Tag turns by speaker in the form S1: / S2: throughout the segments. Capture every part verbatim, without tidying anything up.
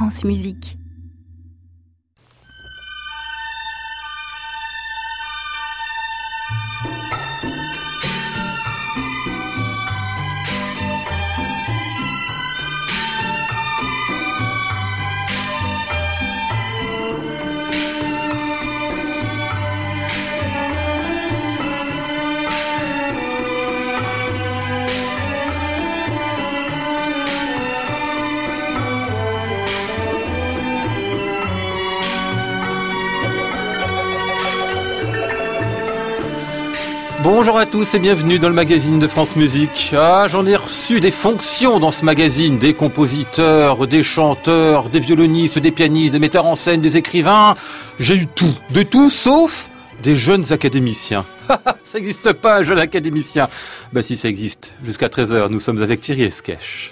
S1: France Musique.
S2: Bonjour à tous et bienvenue dans le magazine de France Musique. Ah, j'en ai reçu des fonctions dans ce magazine, des compositeurs, des chanteurs, des violonistes, des pianistes, des metteurs en scène, des écrivains. J'ai eu tout, de tout sauf des jeunes académiciens. Ça n'existe pas, un jeune académicien. Bah si, ça existe. Jusqu'à treize heures, nous sommes avec Thierry Esquèche.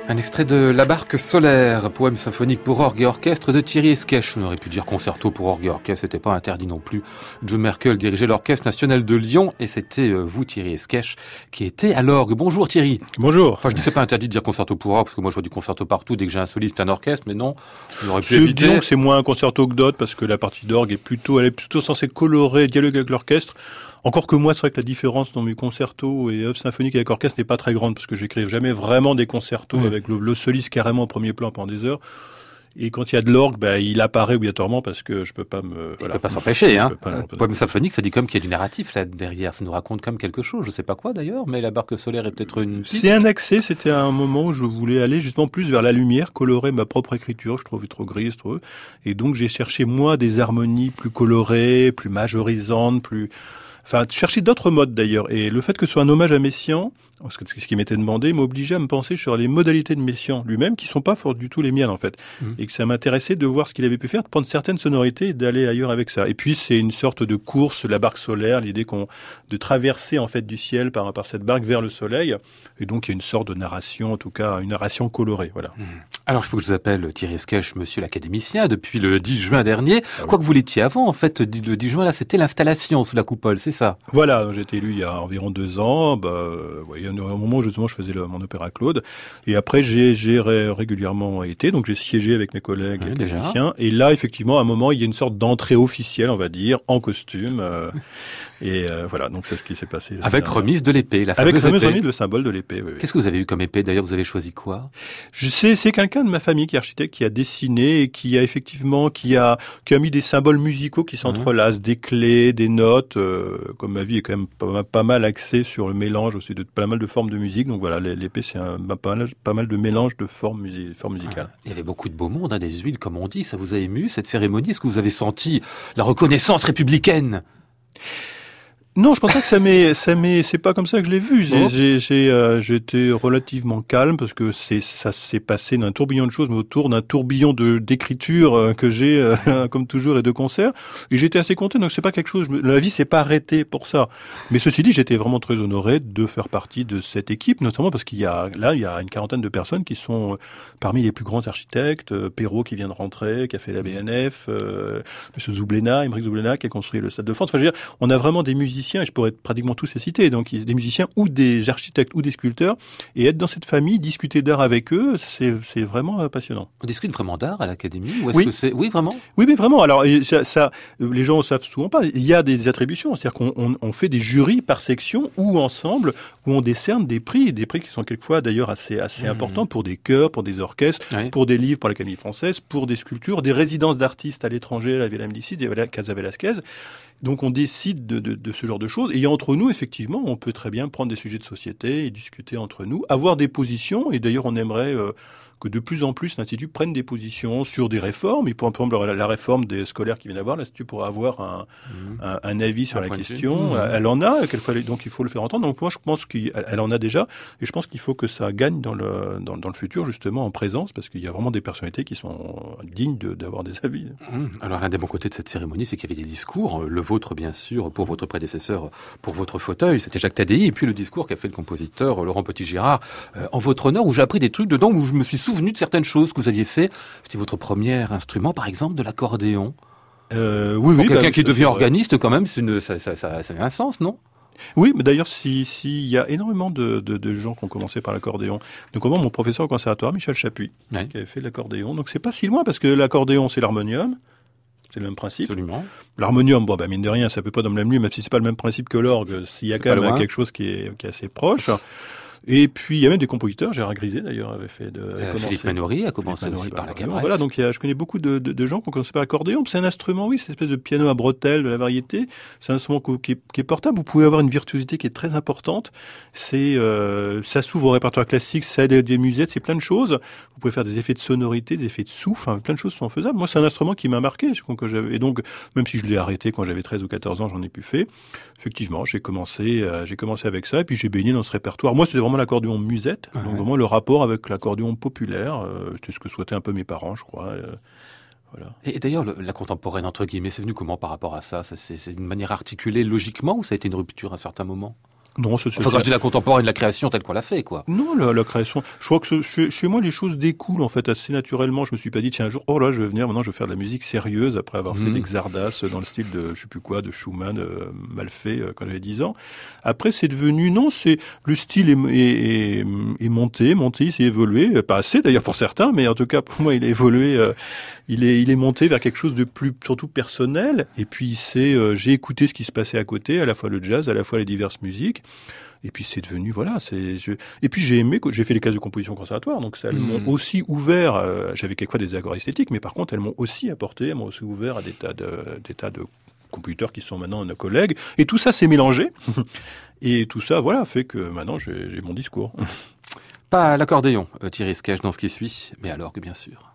S2: Un extrait de La Barque solaire, poème symphonique pour orgue et orchestre de Thierry Esquèche. On aurait pu dire concerto pour orgue et orchestre, c'était pas interdit non plus. Joe Merkel dirigeait l'Orchestre national de Lyon et c'était vous, Thierry Esquèche, qui était à l'orgue. Bonjour Thierry.
S1: Bonjour.
S2: Enfin, je dis c'est pas interdit de dire concerto pour orgue, parce que moi je vois du concerto partout dès que j'ai un soliste, un orchestre, mais non, on aurait pu
S1: c'est,
S2: éviter.
S1: Disons que c'est moins un concerto que d'autres, parce que la partie d'orgue est plutôt, elle est plutôt censée colorer, dialoguer avec l'orchestre. Encore que moi, c'est vrai que la différence dans mes concertos et œuvres symphoniques avec orchestre n'est pas très grande, parce que j'écris jamais vraiment des concertos mmh. avec le, le soliste carrément au premier plan pendant des heures. Et quand il y a de l'orgue, bah, il apparaît obligatoirement parce que je peux pas me...
S2: Il
S1: voilà.
S2: peut pas s'empêcher, hein.
S1: Pas,
S2: Le poème symphonique, ça dit comme qu'il y a du narratif là derrière. Ça nous raconte comme quelque chose. Je sais pas quoi d'ailleurs, mais La Barque solaire est peut-être une piste.
S1: C'est un accès. C'était un moment où je voulais aller justement plus vers la lumière, colorer ma propre écriture. Je trouvais trop grise, trop... Et donc j'ai cherché moi des harmonies plus colorées, plus majorisantes, plus... Enfin, chercher d'autres modes d'ailleurs. Et le fait que ce soit un hommage à Messiaen, parce que ce qui m'était demandé, m'obligeait à me penser sur les modalités de Messiaen lui-même, qui sont pas fort du tout les miennes en fait. Mmh. Et que ça m'intéressait de voir ce qu'il avait pu faire, de prendre certaines sonorités et d'aller ailleurs avec ça. Et puis c'est une sorte de course, la barque solaire, l'idée qu'on de traverser en fait du ciel par, par cette barque vers le soleil. Et donc il y a une sorte de narration, en tout cas une narration colorée. Voilà. Mmh.
S2: Alors il faut que je vous appelle Thierry Esquèche, monsieur l'académicien, depuis le dix juin dernier. Ah oui. Quoi que vous l'étiez avant, en fait, le dix juin là, c'était l'installation sous la coupole, c'est ça?
S1: Voilà, j'ai été élu il y a environ deux ans. Bah, euh, ouais, il y a un moment où justement je faisais le, mon opéra Claude, et après j'ai, j'ai ré, régulièrement été, donc j'ai siégé avec mes collègues
S2: oui,
S1: académiciens. Et là, effectivement, à un moment, il y a une sorte d'entrée officielle, on va dire, en costume. Euh, et euh, voilà, donc c'est ce qui s'est passé.
S2: Avec remise de l'épée, la fameuse
S1: Avec remise,
S2: épée.
S1: remise, le symbole de l'épée. Oui, oui.
S2: Qu'est-ce que vous avez eu comme épée d'ailleurs? Vous avez choisi quoi?
S1: Je sais, c'est quelqu'un de ma famille qui est architecte, qui a dessiné et qui a effectivement, qui a, qui a mis des symboles musicaux qui s'entrelacent, mmh. des clés, des notes. Euh, comme ma vie est quand même pas, pas mal axée sur le mélange aussi de pas mal de formes de musique. Donc voilà, l'épée c'est un, pas mal, pas mal de mélange de formes, musi- formes musicales.
S2: Ah, il y avait beaucoup de beau monde, hein, des huiles comme on dit. Ça vous a ému cette cérémonie? Est-ce que vous avez senti la reconnaissance républicaine?
S1: Non, je pense pas que ça m'est, ça m'est, c'est pas comme ça que je l'ai vu. J'ai,
S2: bon.
S1: j'ai, j'ai, euh, j'étais relativement calme parce que c'est, ça s'est passé d'un tourbillon de choses, mais autour d'un tourbillon de d'écriture euh, que j'ai, euh, comme toujours, et de concerts. Et j'étais assez content. Donc c'est pas quelque chose. Je me, la vie s'est pas arrêtée pour ça. Mais ceci dit, j'étais vraiment très honoré de faire partie de cette équipe, notamment parce qu'il y a là, il y a une quarantaine de personnes qui sont parmi les plus grands architectes. Euh, Perrault qui vient de rentrer, qui a fait la B N F, euh, Monsieur Zoublena, Émeric Zoublena qui a construit le Stade de France. Enfin, je veux dire, on a vraiment des musiciens. Et je pourrais pratiquement tous les citer, donc des musiciens ou des architectes ou des sculpteurs, et être dans cette famille, discuter d'art avec eux, c'est, c'est vraiment passionnant.
S2: On discute vraiment d'art à l'Académie ou est-ce
S1: oui.
S2: que c'est... Oui, vraiment.
S1: Oui, mais vraiment. Alors, ça, ça, les gens ne savent souvent pas. Il y a des attributions, c'est-à-dire qu'on on, on fait des jurys par section ou ensemble, où on décerne des prix, des prix qui sont quelquefois d'ailleurs assez, assez mmh. importants pour des chœurs, pour des orchestres, oui. pour des livres pour l'Académie française, pour des sculptures, des résidences d'artistes à l'étranger, la Villa Médicis, la Casa Velasquez. Donc on décide de, de, de ce genre de choses. Et entre nous, effectivement, on peut très bien prendre des sujets de société et discuter entre nous, avoir des positions. Et d'ailleurs, on aimerait euh, que de plus en plus l'Institut prenne des positions sur des réformes. Et pour exemple, la, la réforme des scolaires qui vient d'avoir, l'Institut pourra avoir un, mmh. un, un avis sur un la question. Mmh. Elle en a, quelquefois, donc il faut le faire entendre. Donc moi, je pense qu'elle elle en a déjà. Et je pense qu'il faut que ça gagne dans le, dans, dans le futur, justement, en présence, parce qu'il y a vraiment des personnalités qui sont dignes de, d'avoir des avis.
S2: Mmh. Alors, l'un des bons côtés de cette cérémonie, c'est qu'il y avait des discours. Le vôtre, bien sûr, pour votre prédécesseur, pour votre fauteuil, c'était Jacques Tadei, et puis le discours qu'a fait le compositeur Laurent Petit-Girard euh, en votre honneur, où j'ai appris des trucs dedans, où je me suis souvenu de certaines choses que vous aviez fait. C'était votre premier instrument, par exemple, de l'accordéon.
S1: Euh, oui,
S2: pour
S1: oui.
S2: Quelqu'un
S1: bah,
S2: qui devient organiste, quand même, c'est une, ça, ça, ça, ça a un sens, non?
S1: Oui, mais d'ailleurs, si, si, il y a énormément de, de, de gens qui ont commencé par l'accordéon. Notamment mon professeur au conservatoire, Michel Chapuis, ouais. qui avait fait de l'accordéon. Donc c'est pas si loin, parce que l'accordéon, c'est l'harmonium. C'est le même principe.
S2: Absolument.
S1: L'harmonium, bon, bah, mine de rien, ça peut pas dans le même lieu, même si c'est pas le même principe que l'orgue, s'il y a c'est quand même quelque chose qui est, qui est assez proche. Et puis, il y a même des compositeurs. Gérard Griset, d'ailleurs, avait fait de...
S2: Euh, Philippe Manoury a commencé aussi par, par la cabrette.
S1: Voilà, donc il y a, je connais beaucoup de, de, de gens qui ont commencé par l'accordéon. C'est un instrument, oui, c'est une espèce de piano à bretelles de la variété. C'est un instrument qui est, qui est portable. Vous pouvez avoir une virtuosité qui est très importante. C'est, euh, ça s'ouvre au répertoire classique, ça aide des musettes, c'est plein de choses. Vous pouvez faire des effets de sonorité, des effets de souffle, hein, plein de choses sont faisables. Moi, c'est un instrument qui m'a marqué. Que j'avais, et donc, même si je l'ai arrêté quand j'avais treize ou quatorze ans, j'en ai plus fait. Effectivement, j'ai commencé, euh, j'ai commencé avec ça, et puis j'ai baigné dans ce répertoire. Moi, c'était vraiment l'accordéon musette. Ah donc ouais. vraiment le rapport avec l'accordéon populaire, euh, c'était ce que souhaitaient un peu mes parents, je crois. Euh, voilà.
S2: Et, et d'ailleurs, le, la contemporaine, entre guillemets, c'est venu comment par rapport à ça, ça c'est, c'est une manière articulée logiquement ou ça a été une rupture à un certain moment?
S1: Non, c'est,
S2: enfin, quand
S1: ça...
S2: je dis la contemporaine, la création telle qu'on l'a fait, quoi.
S1: Non, la, la création. Je crois que ce, chez, chez moi, les choses découlent en fait assez naturellement. Je me suis pas dit tiens un jour, oh là, je vais venir maintenant, je vais faire de la musique sérieuse après avoir mmh. fait des Xardas dans le style de je sais plus quoi, de Schumann, euh, mal fait euh, quand j'avais dix ans. Après, c'est devenu non, c'est le style est, est, est, est monté, monté, il s'est évolué, pas assez d'ailleurs pour certains, mais en tout cas pour moi, il a évolué. Euh, il est, il est monté vers quelque chose de plus surtout personnel. Et puis c'est, euh, j'ai écouté ce qui se passait à côté, à la fois le jazz, à la fois les diverses musiques. Et puis c'est devenu voilà, c'est je... et puis j'ai aimé, j'ai fait les classes de composition conservatoire, donc ça elles mmh. m'ont aussi ouvert. Euh, j'avais quelquefois des accords esthétiques, mais par contre elles m'ont aussi apporté, elles m'ont aussi ouvert à des tas de des tas de compositeurs qui sont maintenant nos collègues. Et tout ça s'est mélangé. Et tout ça voilà fait que maintenant j'ai, j'ai mon discours.
S2: Pas à l'accordéon, Thierry Esquèche dans ce qui suit, mais à l'orgue bien sûr.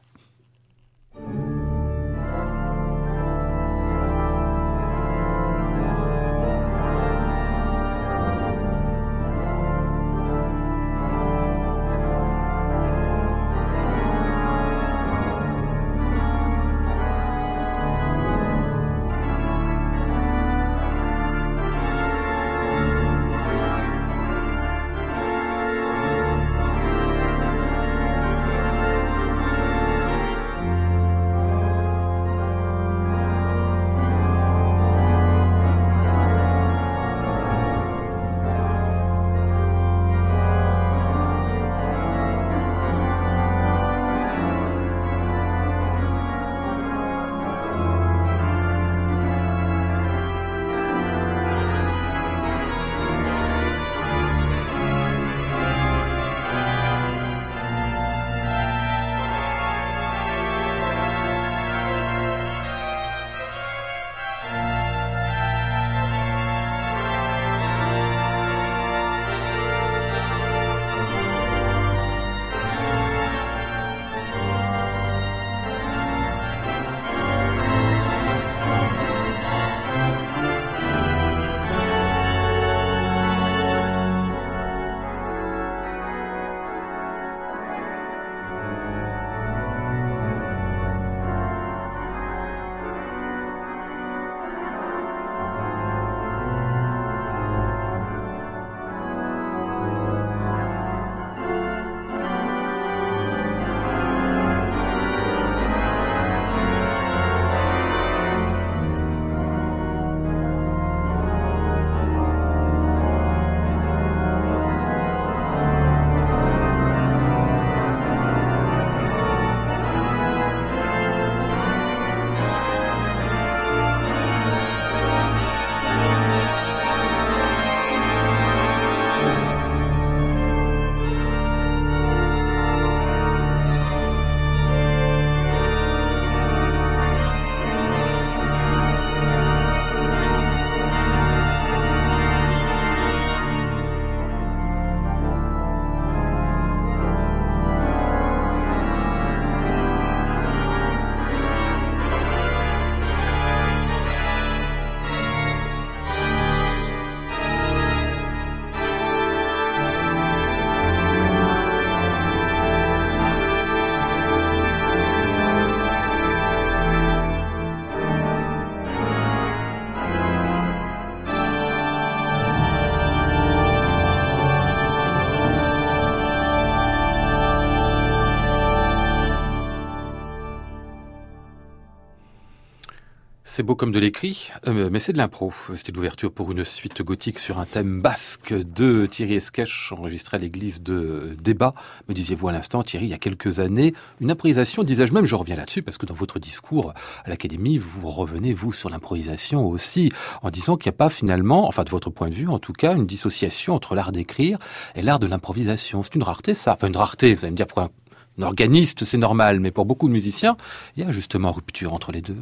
S2: C'est beau comme de l'écrit, euh, mais c'est de l'impro. C'était l'ouverture pour une suite gothique sur un thème basque de Thierry Esquèche, enregistré à l'église de Débat. Me disiez-vous à l'instant, Thierry, il y a quelques années, une improvisation, disais-je même, je reviens là-dessus, parce que dans votre discours à l'Académie, vous revenez, vous, sur l'improvisation aussi, en disant qu'il n'y a pas finalement, enfin de votre point de vue en tout cas, une dissociation entre l'art d'écrire et l'art de l'improvisation. C'est une rareté, ça. Enfin, une rareté, vous allez me dire, pour un, un organiste, c'est normal, mais pour beaucoup de musiciens, il y a justement rupture entre les deux.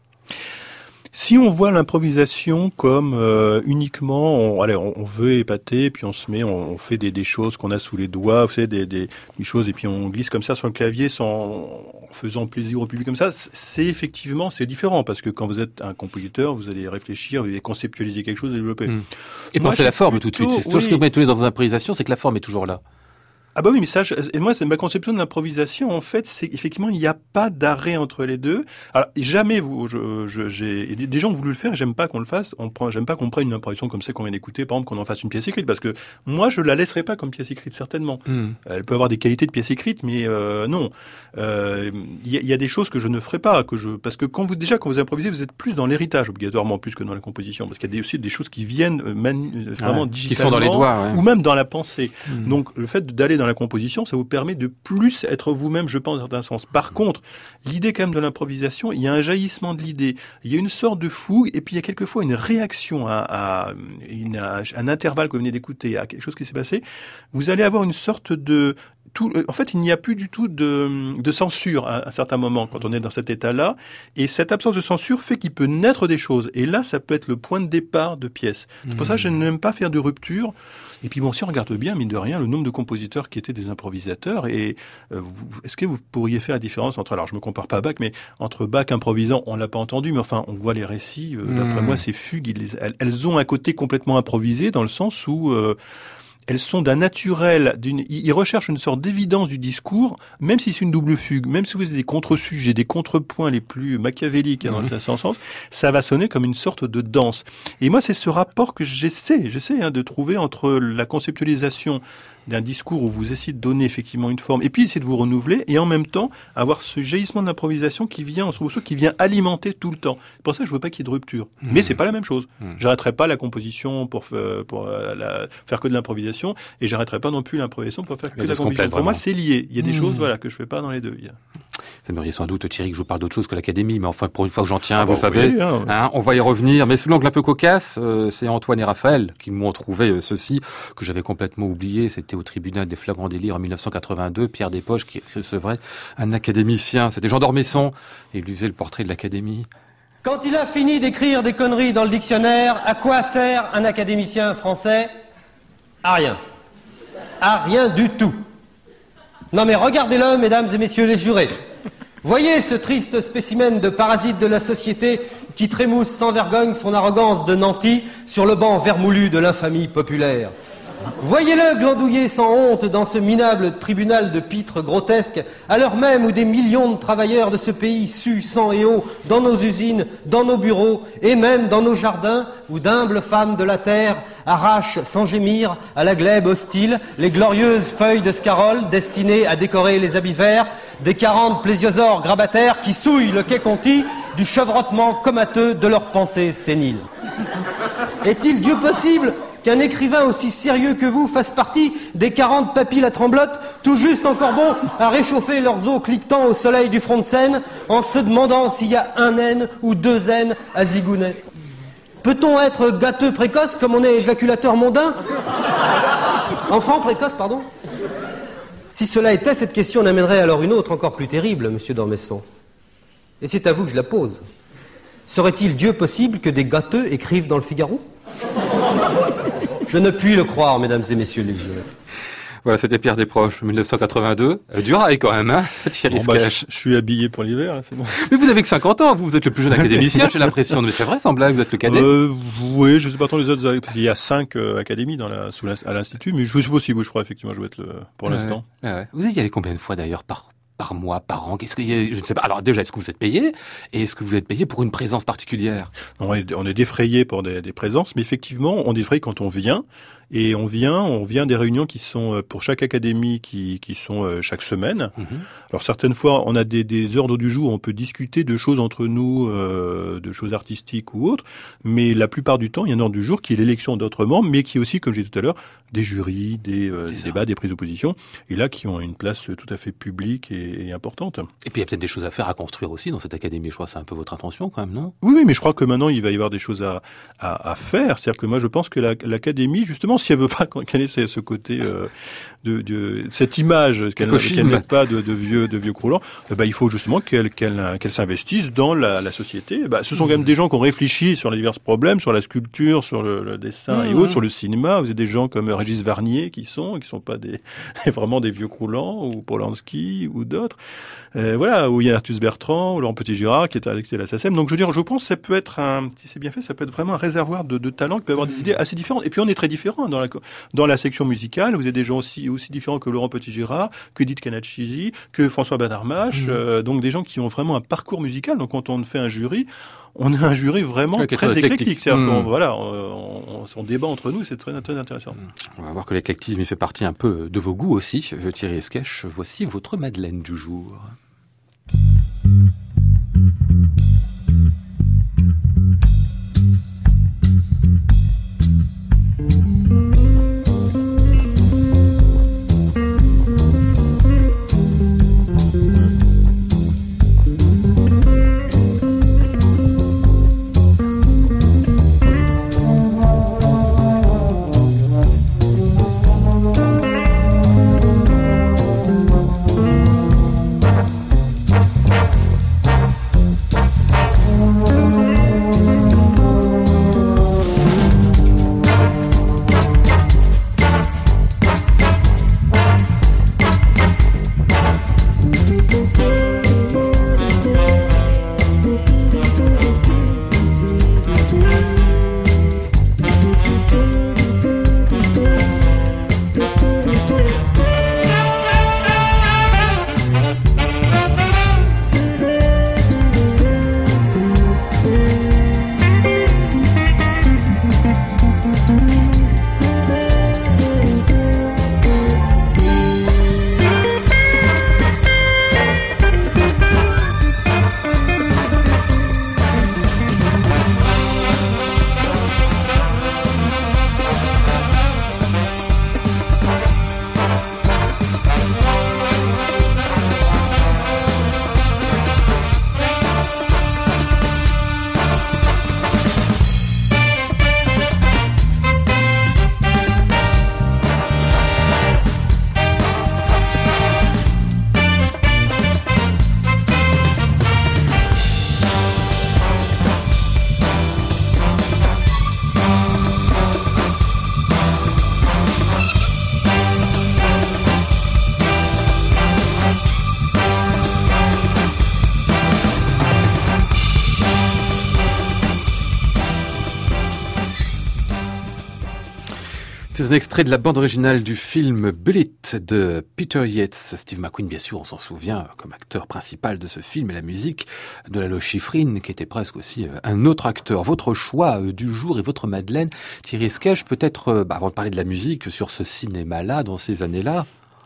S1: Si on voit l'improvisation comme euh, uniquement, on, allez, on, on veut épater, puis on se met, on, on fait des, des choses qu'on a sous les doigts, vous savez, des, des, des choses, et puis on glisse comme ça sur le clavier sans en faisant plaisir au public comme ça. C'est effectivement, c'est différent, parce que quand vous êtes un compositeur, vous allez réfléchir, vous allez conceptualiser quelque chose et développer.
S2: Mmh. Et Moi, penser la forme plutôt, tout de suite. C'est oui. Tout ce que vous m'avez donné dans vos improvisations, c'est que la forme est toujours là.
S1: Ah bah oui, mais ça, je, et moi, c'est ma conception de l'improvisation, en fait, c'est effectivement, il n'y a pas d'arrêt entre les deux. Alors, jamais, vous, je, je, j'ai, des gens ont voulu le faire, et j'aime pas qu'on le fasse, on prend, j'aime pas qu'on prenne une improvisation comme ça qu'on vient d'écouter, par exemple, qu'on en fasse une pièce écrite, parce que moi, je la laisserai pas comme pièce écrite, certainement. Mm. Elle peut avoir des qualités de pièce écrite, mais euh, non. Il euh, y, y a des choses que je ne ferai pas, que je, parce que quand vous, déjà, quand vous improvisez, vous êtes plus dans l'héritage, obligatoirement, plus que dans la composition, parce qu'il y a aussi des choses qui viennent manu, vraiment
S2: ouais,
S1: digitalement,
S2: qui sont dans les doigts, ouais.
S1: ou même dans la pensée.
S2: Mm.
S1: Donc, le fait d'aller dans la composition, ça vous permet de plus être vous-même, je pense, dans un certain sens. Par contre, l'idée quand même de l'improvisation, il y a un jaillissement de l'idée, il y a une sorte de fougue, et puis il y a quelquefois une réaction à, à, une, à un intervalle que vous venez d'écouter, à quelque chose qui s'est passé. Vous allez avoir une sorte de... Tout, en fait, il n'y a plus du tout de, de censure à, à certains moments quand on est dans cet état-là. Et cette absence de censure fait qu'il peut naître des choses. Et là, ça peut être le point de départ de pièces. C'est pour ça que je n'aime pas faire de rupture. Et puis bon, si on regarde bien, mine de rien, le nombre de compositeurs qui étaient des improvisateurs, et euh, vous, est-ce que vous pourriez faire la différence entre, alors je me compare pas à Bach, mais entre Bach improvisant, on l'a pas entendu, mais enfin, on voit les récits, euh, d'après mmh. moi, ces fugues, ils, elles, elles ont un côté complètement improvisé, dans le sens où... Euh, elles sont d'un naturel, d'une, ils recherchent une sorte d'évidence du discours, même si c'est une double fugue, même si vous avez des contre-sujets, des contrepoints les plus machiavéliques, hein, dans le sens, ça va sonner comme une sorte de danse. Et moi, c'est ce rapport que j'essaie, j'essaie hein, de trouver entre la conceptualisation d'un discours où vous essayez de donner effectivement une forme, et puis essayer de vous renouveler, et en même temps avoir ce jaillissement d'improvisation qui vient, qui vient alimenter tout le temps. C'est pour ça que je veux pas qu'il y ait de rupture. Mmh. Mais c'est pas la même chose. Mmh. J'arrêterai pas la composition pour, pour euh, la, faire que de l'improvisation, et j'arrêterai pas non plus l'improvisation pour faire que de la composition. Pour moi, c'est lié. Il y a des mmh. choses, voilà, que je fais pas dans les deux.
S2: Vous aimeriez sans doute, Thierry, que je vous parle d'autre chose que l'Académie, mais enfin, pour une fois que j'en tiens, ah vous
S1: bon,
S2: savez,
S1: oui, hein.
S2: Hein, on va y revenir. Mais sous l'angle un peu cocasse, euh, c'est Antoine et Raphaël qui m'ont trouvé euh, ceci, que j'avais complètement oublié. C'était au tribunal des flagrants délits en mille neuf cent quatre-vingt-deux, Pierre Despoges qui recevrait un académicien. C'était Jean d'Ormesson, et il lui faisait le portrait de l'Académie.
S3: Quand il a fini d'écrire des conneries dans le dictionnaire, à quoi sert un académicien français? À rien. À rien du tout. Non mais regardez-le, mesdames et messieurs les jurés. Voyez ce triste spécimen de parasite de la société qui trémousse sans vergogne son arrogance de nanti sur le banc vermoulu de l'infamie populaire. Voyez-le glandouiller sans honte dans ce minable tribunal de pitre grotesque, à l'heure même où des millions de travailleurs de ce pays suent sang et eau dans nos usines, dans nos bureaux et même dans nos jardins, où d'humbles femmes de la terre arrachent sans gémir à la glèbe hostile les glorieuses feuilles de scarole destinées à décorer les habits verts des quarante plésiosaures grabataires qui souillent le quai Conti du chevrotement comateux de leurs pensées séniles. Est-il Dieu possible qu'un écrivain aussi sérieux que vous fasse partie des quarante papilles la tremblote, tout juste encore bons à réchauffer leurs os cliquetant au soleil du front de Seine, en se demandant s'il y a un N ou deux N à zigounette? Peut-on être gâteux précoce comme on est éjaculateur mondain? Enfant précoce, pardon? Si cela était, cette question n'amènerait alors une autre encore plus terrible, monsieur d'Ormesson. Et c'est à vous que je la pose. Serait-il Dieu possible que des gâteux écrivent dans le Figaro? Je ne puis le croire, mesdames et messieurs les jurés.
S2: Voilà, c'était Pierre Desproges, mille neuf cent quatre-vingt-deux. Euh, du rail quand même, hein, Thierry
S1: bon, bah, je, je suis habillé pour l'hiver, là, c'est bon.
S2: Mais vous avez que cinquante ans, vous, vous êtes le plus jeune académicien, j'ai l'impression. Mais c'est vrai, sans blague, vous êtes le cadet.
S1: Euh, oui, je sais pas tant les autres, il y a cinq euh, académies dans la, sous la, à l'Institut, mais je suis possible, je crois, effectivement, je vais être le, pour
S2: ouais,
S1: l'instant.
S2: Ouais, ouais. Vous y allez combien de fois, d'ailleurs, par par mois, par an? Qu'est-ce que, je ne sais pas. Alors déjà, est-ce que vous êtes payé? Et est-ce que vous êtes payé pour une présence particulière?
S1: On est, on est défrayé pour des, des présences, mais effectivement, on défraye quand on vient. Et on vient, on vient des réunions qui sont pour chaque académie, qui, qui sont chaque semaine. Mmh. Alors certaines fois, on a des, des ordres du jour, on peut discuter de choses entre nous, euh, de choses artistiques ou autres. Mais la plupart du temps, il y a un ordre du jour qui est l'élection d'autres membres, mais qui est aussi, comme j'ai dit tout à l'heure, des jurys, des, euh, des débats, des prises de position. Et là, qui ont une place tout à fait publique et, et importante.
S2: Et puis il y a peut-être des choses à faire, à construire aussi dans cette académie. Je crois que c'est un peu votre intention quand même, non?
S1: Oui, oui, mais je crois que maintenant, il va y avoir des choses à, à, à faire. C'est-à-dire que moi, je pense que la, l'académie, justement, si elle veut pas qu'elle ait ce côté euh, de, de cette image qu'elle, qu'elle n'ait pas de, de vieux de vieux croulants, eh ben il faut justement qu'elle qu'elle qu'elle s'investisse dans la, la société. Ben, ce sont mmh. quand même des gens qui ont réfléchi sur les divers problèmes, sur la sculpture, sur le, le dessin mmh. et autres, sur le cinéma. Vous avez des gens comme Régis Varnier qui sont qui sont pas des vraiment des vieux croulants, ou Polanski ou d'autres. Euh, voilà, où il y a Artus Bertrand, ou Laurent Petit-Girard, qui est à la S A C E M. Donc, je veux dire, je pense que ça peut être un, si c'est bien fait, ça peut être vraiment un réservoir de, de talents qui peut avoir des idées assez différentes. Et puis, on est très différents dans la, dans la section musicale. Vous avez des gens aussi, aussi différents que Laurent Petit-Girard, que Edith Canachisi, que François Bernard-Mache. Mmh. Euh, donc, des gens qui ont vraiment un parcours musical. Donc, quand on fait un jury, on a un jury vraiment ouais, très éclectique. éclectique. C'est-à-dire mmh. qu'on, voilà, on, on, on débat entre nous, c'est très, très intéressant.
S2: On va voir que l'éclectisme, il fait partie un peu de vos goûts aussi. Thierry Esquèche, voici votre Madeleine du jour. C'est un extrait de la bande originale du film Bullet de Peter Yates. Steve McQueen, bien sûr, on s'en souvient, comme acteur principal de ce film, et la musique de Lalo Schifrin, qui était presque aussi un autre acteur. Votre choix du jour et votre Madeleine, Thierry Esquèche, peut-être, bah, avant de parler de la musique, sur ce cinéma-là, dans ces années-là.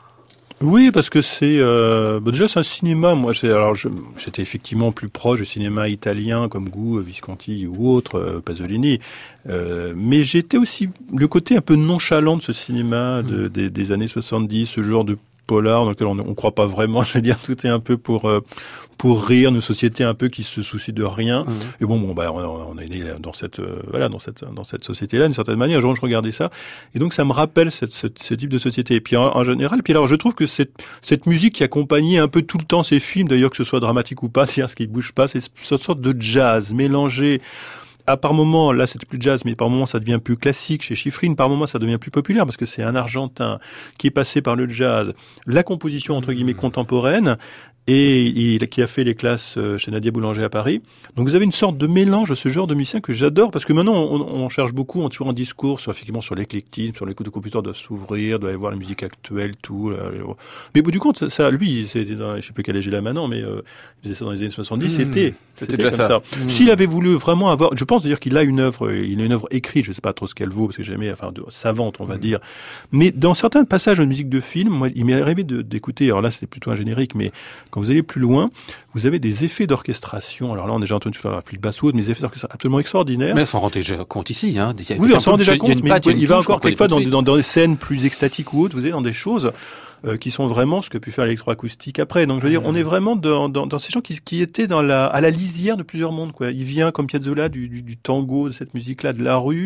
S1: Oui, parce que c'est euh, bah déjà c'est un cinéma. Moi, c'est, alors je, j'étais effectivement plus proche du cinéma italien comme Goût, Visconti ou autre, euh, Pasolini. Euh, mais j'étais aussi le côté un peu nonchalant de ce cinéma de, mmh. des, des années soixante-dix, ce genre de polar dans lequel on ne croit pas vraiment. Je veux dire, tout est un peu pour euh, pour rire, une société un peu qui se soucie de rien. Mmh. Et bon, bon, bah, on, on est né dans cette euh, voilà dans cette dans cette société-là d'une certaine manière. Un jour, je regardais ça, et donc ça me rappelle cette, cette ce type de société. Et puis en, en général, puis alors je trouve que cette cette musique qui accompagnait un peu tout le temps ces films, d'ailleurs que ce soit dramatique ou pas, c'est-à-dire ce qui bouge pas, c'est cette sorte de jazz mélangé. À par moment, là c'était plus jazz, mais par moment ça devient plus classique chez Schifrin, par moment ça devient plus populaire parce que c'est un Argentin qui est passé par le jazz, la composition entre guillemets contemporaine, et il, qui a fait les classes chez Nadia Boulanger à Paris. Donc vous avez une sorte de mélange de ce genre de musicien que j'adore, parce que maintenant on, on cherche beaucoup, on a toujours un discours sur, effectivement sur l'éclectisme, sur les coups de compositeurs doivent s'ouvrir, doivent aller voir la musique actuelle, tout. Là, mais au bout du compte, ça, lui, c'est dans, je sais plus quel âge il a maintenant, mais euh, il faisait ça dans les années soixante-dix, mmh, c'était, c'était, c'était déjà comme ça. ça. Mmh. S'il avait voulu vraiment avoir, je pense d'ailleurs qu'il a une œuvre, il a une œuvre écrite, je sais pas trop ce qu'elle vaut, parce que j'ai jamais, enfin, de, savante, on va mmh. dire. Mais dans certains passages de musique de film, moi, il m'est arrivé de, d'écouter, alors là c'était plutôt un générique, mais quand vous allez plus loin, vous avez des effets d'orchestration. Alors là, on a déjà entendu faire la flûte basse haute, mais des effets d'orchestration absolument extraordinaires.
S2: Mais on s'en rend déjà compte ici, hein. Il y a,
S1: oui, on s'en rend déjà compte, mais
S2: patte,
S1: il, il va encore quelquefois dans, dans, dans des scènes plus extatiques ou autres, vous avez dans des choses euh, qui sont vraiment ce que peut faire l'électroacoustique après. Donc je veux dire, mmh. on est vraiment dans, dans, dans ces gens qui, qui étaient dans la, à la lisière de plusieurs mondes, quoi. Il vient comme Piazzolla du, du, du tango, de cette musique-là, de la rue,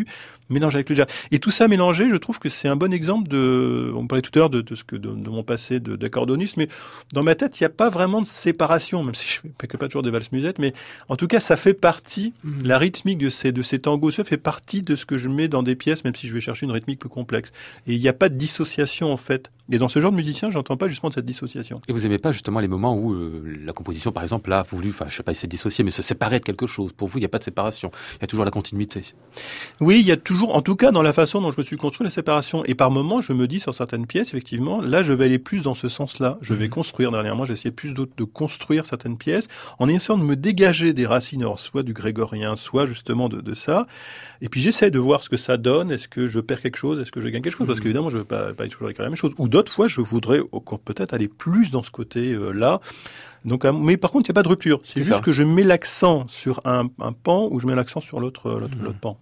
S1: mélanger avec le jazz. Et tout ça mélangé, je trouve que c'est un bon exemple de, on parlait tout à l'heure de, de ce que, de, de mon passé de, d'accordoniste, mais dans ma tête, il n'y a pas vraiment de séparation, même si je ne fais pas toujours des valses musettes, mais en tout cas, ça fait partie, mmh. la rythmique de ces, de ces tangos, ça fait partie de ce que je mets dans des pièces, même si je vais chercher une rythmique plus complexe. Et il n'y a pas de dissociation, en fait. Et dans ce genre de musicien, j'entends pas justement cette dissociation.
S2: Et vous aimez pas justement les moments où euh, la composition, par exemple, a voulu, enfin, je sais pas, essayer de dissocier, mais se séparer de quelque chose. Pour vous, il n'y a pas de séparation. Il y a toujours la continuité.
S1: Oui, il y a toujours, en tout cas, dans la façon dont je me suis construit la séparation. Et par moments, je me dis sur certaines pièces, effectivement, là, je vais aller plus dans ce sens-là. Je vais mmh. construire. Dernièrement, j'ai essayé plus de, de construire certaines pièces en essayant de me dégager des racines, alors, soit du grégorien, soit justement de, de ça. Et puis, j'essaie de voir ce que ça donne. Est-ce que je perds quelque chose? Est-ce que je gagne quelque chose? Mmh. Parce qu'évidemment, je ne veux pas, pas toujours écrire la même chose. Ou d'autres fois, je voudrais peut-être aller plus dans ce côté-là. Donc, mais par contre, il n'y a pas de rupture. C'est, c'est juste ça. Que je mets l'accent sur un, un pan ou je mets l'accent sur l'autre, l'autre, mmh. l'autre pan.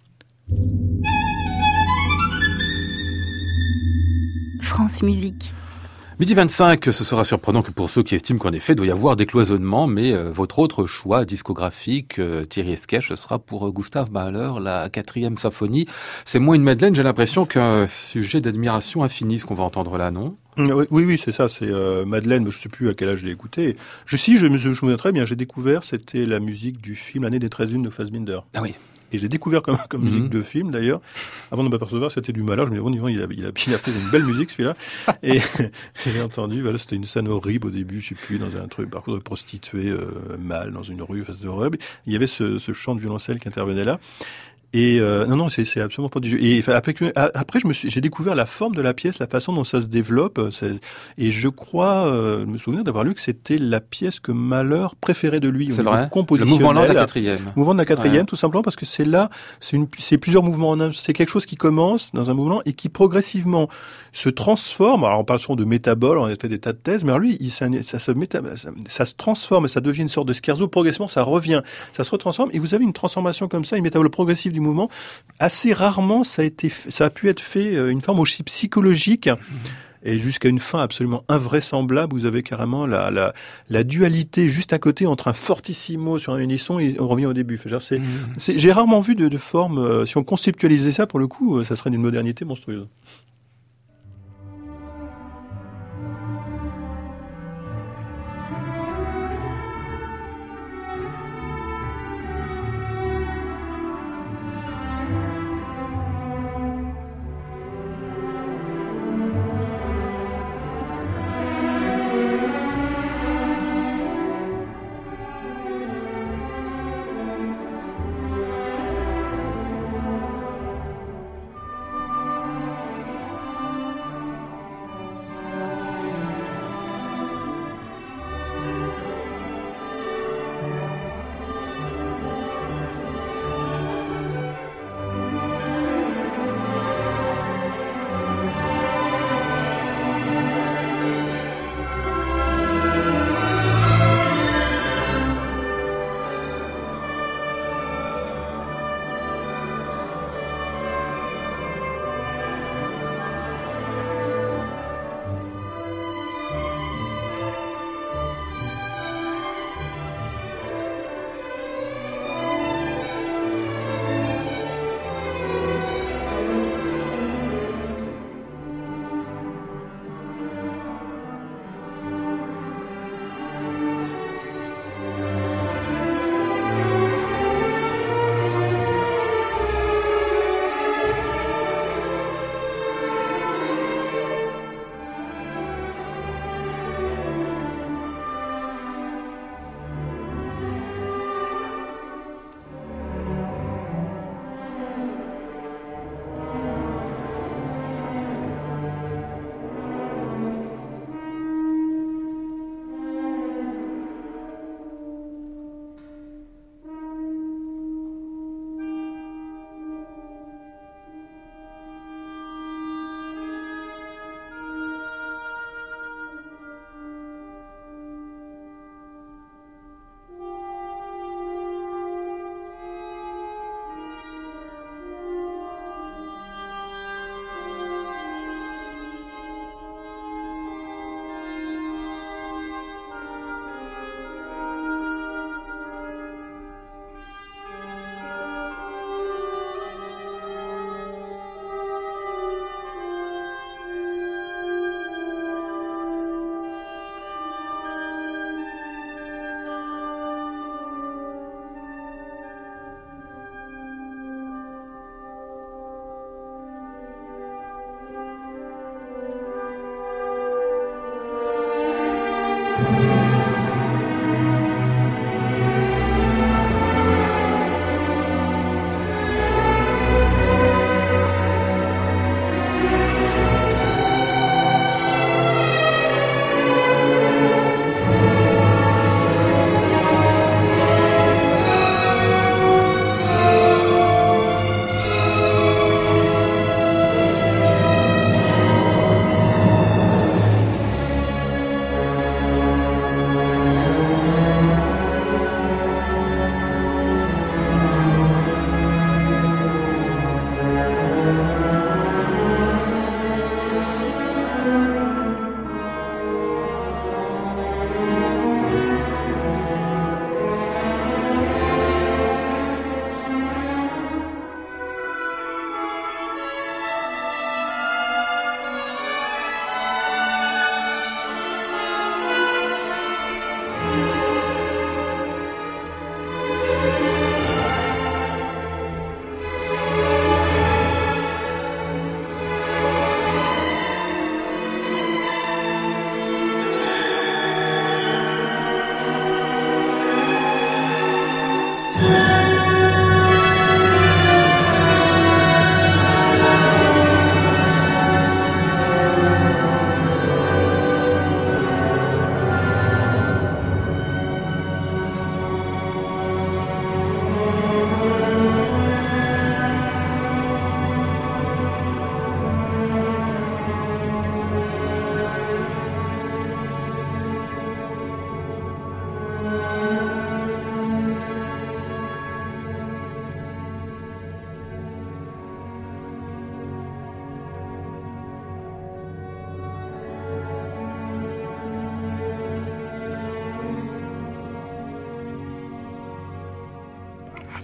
S4: France Musique.
S2: Midi vingt-cinq, ce sera surprenant que pour ceux qui estiment qu'en effet, il doit y avoir des cloisonnements, mais euh, votre autre choix discographique, euh, Thierry Esquèche, ce sera pour euh, Gustav Mahler, la quatrième symphonie. C'est moins une Madeleine, j'ai l'impression qu'un sujet d'admiration infinie, ce qu'on va entendre là, non ?
S1: Oui, oui, c'est ça, c'est euh, Madeleine, je ne sais plus à quel âge je l'ai écouté. Je, si, je me je, je souviens très bien, j'ai découvert, c'était la musique du film L'année des treize lunes de Fassbinder.
S2: Ah oui.
S1: Et j'ai découvert comme, comme mm-hmm. musique de film, d'ailleurs. Avant de m'apercevoir, c'était du Mahler. Je me disais, oh, il a, il a, il a fait une belle musique, celui-là. Et j'ai entendu, voilà, c'était une scène horrible au début, je sais plus, dans un truc, par contre, de prostituée, euh, mâle, dans une rue, face de horrible. Il y avait ce, ce chant de violoncelle qui intervenait là. Et euh, non, non, c'est, c'est absolument pas du jeu. Et enfin, après, après, je me suis, j'ai découvert la forme de la pièce, la façon dont ça se développe. C'est, et je crois, euh, me souvenir d'avoir lu que c'était la pièce que Mahler préférait de lui.
S2: C'est vrai. Le mouvement lent de la quatrième.
S1: Le mouvement de la quatrième, ouais. Tout simplement parce que c'est là, c'est une, c'est plusieurs mouvements en un. C'est quelque chose qui commence dans un mouvement et qui progressivement se transforme. Alors, on parle souvent de métabole, on a fait des tas de thèses, mais alors lui, il, ça, ça se méta, ça, ça se transforme, ça devient une sorte de scherzo. Progressivement, ça revient, ça se retransforme. Et vous avez une transformation comme ça, une métabole progressive du mouvement. Assez rarement, ça a été, ça a pu être fait une forme aussi psychologique. Et jusqu'à une fin absolument invraisemblable, vous avez carrément la, la, la dualité juste à côté entre un fortissimo sur un unisson et on revient au début. Genre, c'est, mmh. c'est, j'ai rarement vu de, de forme, euh, si on conceptualisait ça, pour le coup, euh, ça serait d'une modernité monstrueuse.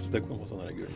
S1: tout à coup on prend ça dans la gueule.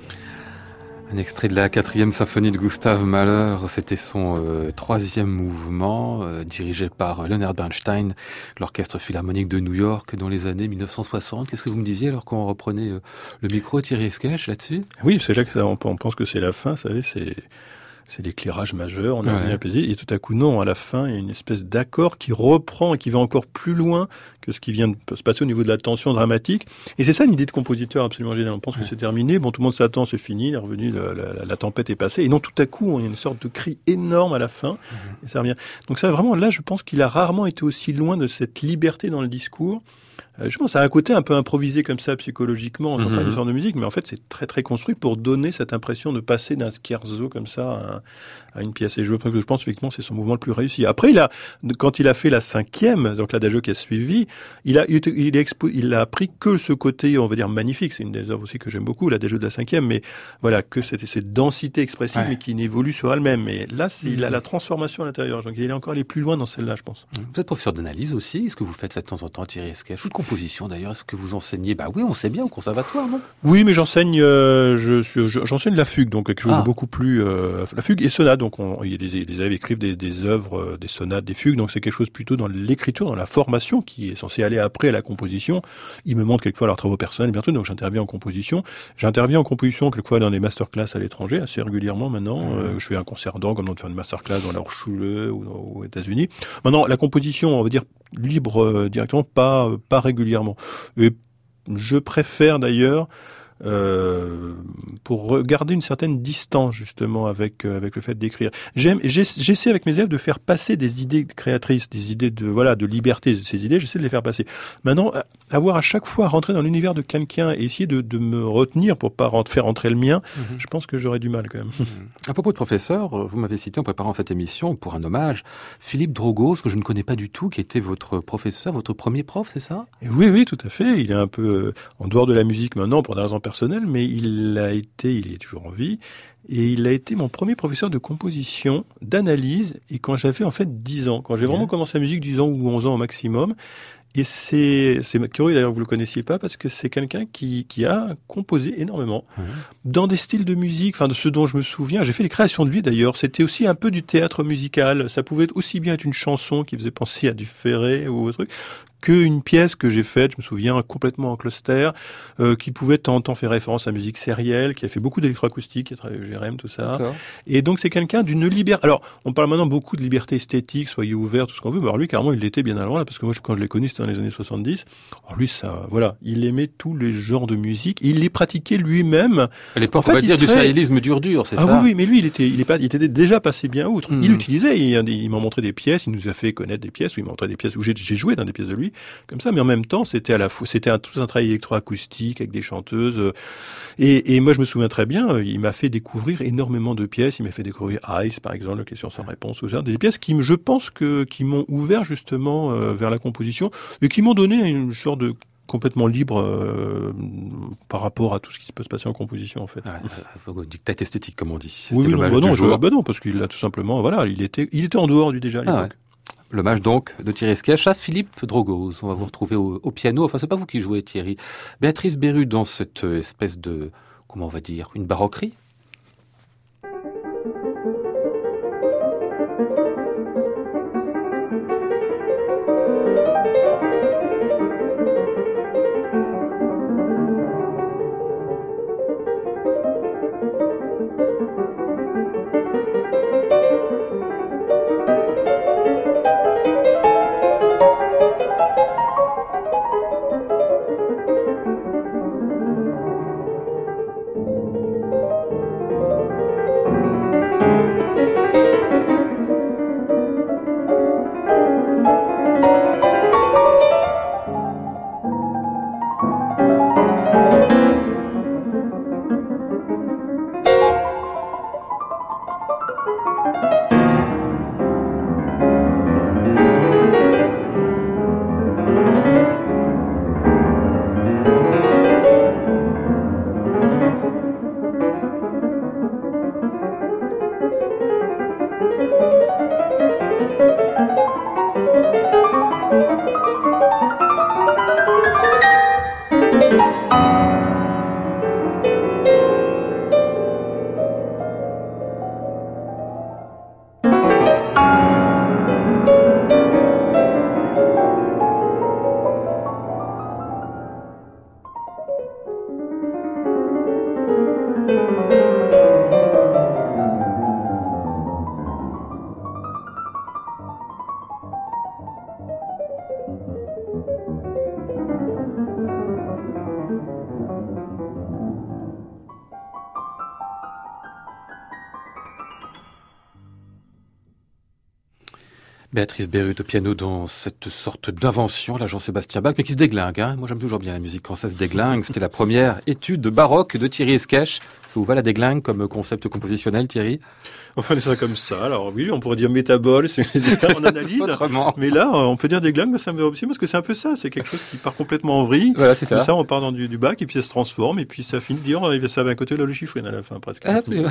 S2: Un extrait de la quatrième symphonie de Gustave Mahler, c'était son euh, troisième mouvement, euh, dirigé par Leonard Bernstein, l'Orchestre Philharmonique de New York dans les années mille neuf cent soixante. Qu'est-ce que vous me disiez alors qu'on reprenait euh, le micro, Thierry Esquèche, là-dessus?
S1: Oui, c'est là que ça, on, on pense que c'est la fin, vous savez, c'est... C'est l'éclairage majeur, on a
S2: ouais.
S1: bien apaisé, et tout à coup, non, à la fin, il y a une espèce d'accord qui reprend et qui va encore plus loin que ce qui vient de se passer au niveau de la tension dramatique. Et c'est ça une idée de compositeur absolument géniale. On pense ouais. que c'est terminé, bon, tout le monde s'attend, c'est fini, il est revenu, la, la, la tempête est passée, et non, tout à coup, on a une sorte de cri énorme à la fin, mmh. et ça revient. Donc ça, vraiment, là, je pense qu'il a rarement été aussi loin de cette liberté dans le discours. Je pense que ça a un côté un peu improvisé comme ça psychologiquement, on n'entend pas une histoire de musique, mais en fait c'est très très construit pour donner cette impression de passer d'un scherzo comme ça à, à une pièce. Et je, je pense effectivement que c'est son mouvement le plus réussi. Après, il a, quand il a fait la cinquième, donc l'adagio qui a suivi, il a, il, il, expo, il a pris que ce côté, on va dire magnifique. C'est une des œuvres aussi que j'aime beaucoup, l'adagio de la cinquième, mais voilà, que c'était cette densité expressive, ouais. mais qui n'évolue sur elle-même. Et là, c'est, mmh. il a la transformation à l'intérieur. Donc il est encore allé plus loin dans celle-là, je pense.
S2: Vous êtes professeur d'analyse aussi. Est-ce que vous faites ça de temps en temps, Thierry Esquèche? Composition d'ailleurs, est-ce que vous enseignez? Bah oui, on sait bien au conservatoire, non?
S1: Oui, mais j'enseigne, euh, je, je, j'enseigne la fugue, donc quelque chose ah. de beaucoup plus euh, la fugue et sonate. Donc on, il y a des, des élèves écrivent des, des œuvres, euh, des sonates, des fugues, donc c'est quelque chose plutôt dans l'écriture, dans la formation, qui est censé aller après à la composition. Ils me montrent quelquefois leurs travaux personnels, bientôt, donc j'interviens en composition. J'interviens en composition quelquefois dans des masterclass à l'étranger, assez régulièrement maintenant. Mmh. Euh, je fais un concert d'orgue, comme on fait une masterclass dans la Hochschule ou dans, aux États-Unis. Maintenant, la composition, on va dire libre euh, directement, pas pas régulièrement. Et je préfère d'ailleurs euh, pour garder une certaine distance justement avec euh, avec le fait d'écrire. J'aime, j'essaie avec mes élèves de faire passer des idées créatrices, des idées de voilà de liberté. Ces idées, j'essaie de les faire passer. Maintenant, avoir à chaque fois rentrer dans l'univers de quelqu'un et essayer de, de me retenir pour pas rentrer, faire rentrer le mien, mm-hmm. je pense que j'aurais du mal quand même.
S2: Mm-hmm. À propos de professeur, vous m'avez cité en préparant cette émission pour un hommage Philippe Drogos, que je ne connais pas du tout, qui était votre professeur, votre premier prof, c'est ça?
S1: Et oui, oui, tout à fait. Il est un peu euh, en dehors de la musique maintenant pour des raisons personnelles, mais il a été, il est toujours en vie, et il a été mon premier professeur de composition, d'analyse, et quand j'avais en fait dix ans, quand j'ai vraiment commencé la musique, dix ans ou onze ans au maximum. Et c'est, c'est curieux d'ailleurs, vous le connaissiez pas, parce que c'est quelqu'un qui, qui a composé énormément, mmh. dans des styles de musique, enfin de ce dont je me souviens. J'ai fait des créations de lui d'ailleurs. C'était aussi un peu du théâtre musical. Ça pouvait être aussi bien être une chanson qui faisait penser à du Ferré ou autre truc, qu'une pièce que j'ai faite, je me souviens, complètement en cluster, euh, qui pouvait de temps en temps faire référence à la musique sérielle, qui a fait beaucoup d'électroacoustique, qui a travaillé au G R M, tout ça. D'accord. Et donc c'est quelqu'un d'une liberté. Alors, on parle maintenant beaucoup de liberté esthétique, soyez ouverts, tout ce qu'on veut. Mais alors lui, carrément, il l'était bien avant là, parce que moi, quand je l'ai connu, c'était dans les années soixante-dix. Alors lui, ça, voilà, il aimait tous les genres de musique. Il les pratiquait lui-même.
S2: À l'époque, en fait, on va dire serait... du sérialisme dur dur, c'est
S1: ah,
S2: ça?
S1: Ah oui, oui, mais lui, il était, il est pas, il était déjà passé bien outre. Mmh. Il utilisait, il, il m'a montré des pièces, il nous a fait connaître des pièces, où il m'a montré des pièces où j'ai, j'ai joué dans des pièces de lui, comme ça, mais en même temps, c'était à la fois, c'était un, tout un travail électroacoustique avec des chanteuses. Et, et moi, je me souviens très bien, il m'a fait découvrir énormément de pièces. Il m'a fait découvrir Ice, par exemple, la question sans réponse, ou ça, des pièces qui, je pense que, qui m'ont ouvert justement euh, vers la composition et qui m'ont donné une sorte de complètement libre euh, par rapport à tout ce qui peut se passer en composition en fait.
S2: Ouais, dictat esthétique comme on dit. C'était
S1: oui, non, bah non, je, bah non, parce qu'il a tout simplement, voilà, il était, il était en dehors lui déjà à l'époque. Ah ouais.
S2: L'hommage donc de Thierry Esquèche à Philippe Drogos. On va vous retrouver au, au piano. Enfin, c'est pas vous qui jouez, Thierry. Béatrice Béru dans cette espèce de, comment on va dire, une baroquerie. Béatrice Bérut au piano dans cette sorte d'invention, là Jean-Sébastien Bach, mais qui se déglingue. Hein. Moi j'aime toujours bien la musique quand ça se déglingue. C'était la première étude baroque de Thierry Esquèche. Ça vous va la déglingue comme concept compositionnel, Thierry?
S1: Enfin, c'est comme ça. Alors oui, on pourrait dire métabole, c'est en analyse.
S2: Autrement.
S1: Mais là, on peut dire déglingue, mais ça me va aussi parce que c'est un peu ça. C'est quelque chose qui part complètement en vrille.
S2: Voilà, c'est ça.
S1: Mais ça, on part dans du, du Bach et puis ça se transforme et puis ça finit de dire, ça va à côté de la chiffrine à la fin presque.
S2: Ah, puis...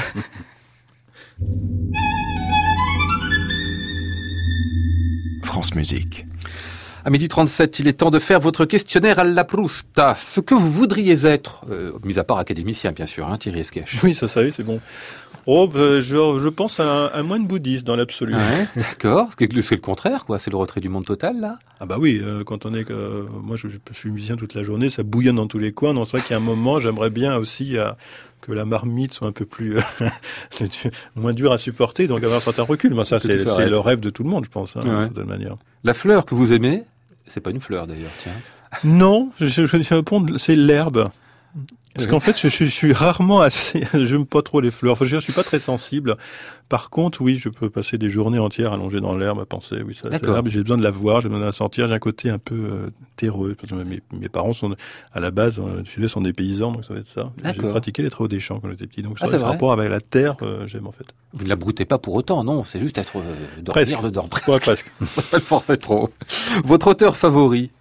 S5: France Musique.
S2: À midi trente-sept, il est temps de faire votre questionnaire à la Prousta. Ce que vous voudriez être, euh, mis à part académicien, bien sûr, hein, Thierry Esquèche.
S1: Oui, ça, ça y est, c'est bon. Oh, bah, je, je pense à un, un moine bouddhiste dans l'absolu.
S2: Ouais, d'accord. C'est le contraire, quoi. C'est le retrait du monde total, là.
S1: Ah bah oui, euh, quand on est que euh, moi je, je suis musicien toute la journée, ça bouillonne dans tous les coins. Donc c'est vrai qu'il y a un moment, j'aimerais bien aussi euh, que la marmite soit un peu plus euh, moins dure à supporter, donc avoir un certain recul. Mais ça, c'est, c'est le rêve de tout le monde, je pense, hein, ouais. D'une certaine manière.
S2: La fleur que vous aimez, c'est pas une fleur d'ailleurs, tiens.
S1: Non, je, je, je réponds, c'est l'herbe. Parce qu'en fait, je, je, je suis rarement assez, j'aime pas trop les fleurs. Enfin, je, je suis pas très sensible. Par contre, oui, je peux passer des journées entières allongées dans l'herbe à penser, oui, ça, c'est l'herbe. J'ai besoin de la voir, j'ai besoin de la sentir. J'ai un côté un peu euh, terreux. Parce que mes, mes parents sont, à la base, euh, du sud-est, sont des paysans, donc ça va être ça. J'ai pratiqué les travaux des champs quand j'étais petit. Donc, ça, ah, ce rapport avec la terre, euh, j'aime, en fait.
S2: Vous ne la broutez pas pour autant, non? C'est juste être, euh, dormir
S1: presque.
S2: dedans. Presque.
S1: Ouais, presque.
S2: Faut pas le forcer trop. Votre auteur favori?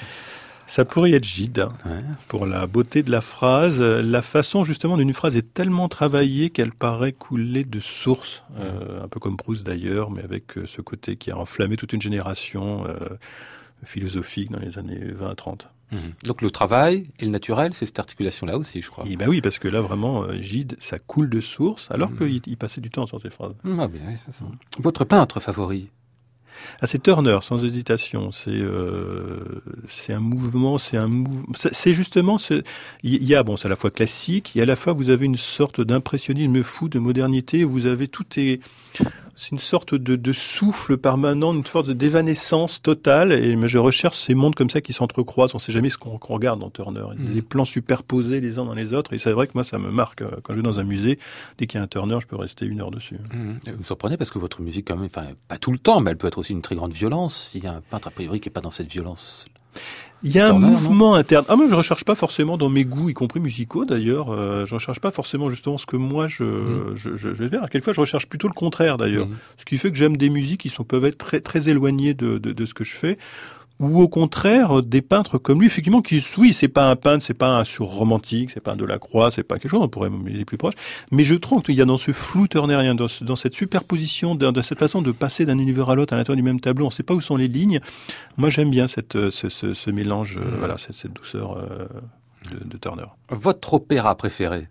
S1: Ça pourrait être Gide, ouais. Pour la beauté de la phrase. La façon, justement, d'une phrase est tellement travaillée qu'elle paraît couler de source. Ouais. Euh, un peu comme Proust, d'ailleurs, mais avec ce côté qui a enflammé toute une génération euh, philosophique dans les années vingt à trente.
S2: Mmh. Donc le travail et le naturel, c'est cette articulation-là aussi, je crois.
S1: Et ben oui, parce que là, vraiment, Gide, ça coule de source, alors mmh. qu'il il passait du temps sur ces phrases.
S2: Ah bien, ça sent. Votre peintre favori?
S1: Ah, c'est Turner, sans hésitation. C'est euh, c'est un mouvement, c'est un mouvement. C'est justement, il y a bon, c'est à la fois classique, et à la fois vous avez une sorte d'impressionnisme fou, de modernité. Vous avez tout est, c'est une sorte de, de souffle permanent, une sorte d'évanescence totale. Et je recherche ces mondes comme ça qui s'entrecroisent. On ne sait jamais ce qu'on qu'on regarde dans Turner. Mmh. Les plans superposés les uns dans les autres. Et c'est vrai que moi, ça me marque quand je vais dans un musée. Dès qu'il y a un Turner, je peux rester une heure dessus.
S2: Mmh. Vous me surprenez parce que votre musique, quand même, enfin, pas tout le temps, mais elle peut être aussi une très grande violence. Il y a un peintre a priori qui n'est pas dans cette violence.
S1: Il y a Turner, un mouvement non interne. Ah, moi, je recherche pas forcément dans mes goûts, y compris musicaux d'ailleurs. Euh, je recherche pas forcément justement ce que moi je mmh. je, je, je vais faire. Quelquefois, je recherche plutôt le contraire d'ailleurs. Mmh. Ce qui fait que j'aime des musiques qui sont peuvent être très très éloignées de de, de ce que je fais. Ou au contraire, des peintres comme lui, effectivement, qui, oui, c'est pas un peintre, c'est pas un surromantique, c'est pas un Delacroix, c'est pas quelque chose, on pourrait il est plus proche. Mais je trouve qu'il y a dans ce flou turnérien, dans, ce, dans cette superposition, dans, dans cette façon de passer d'un univers à l'autre à l'intérieur du même tableau, on sait pas où sont les lignes. Moi, j'aime bien cette, ce, ce, ce mélange, mmh. euh, voilà, cette, cette douceur euh, de, de Turner.
S2: Votre opéra préféré?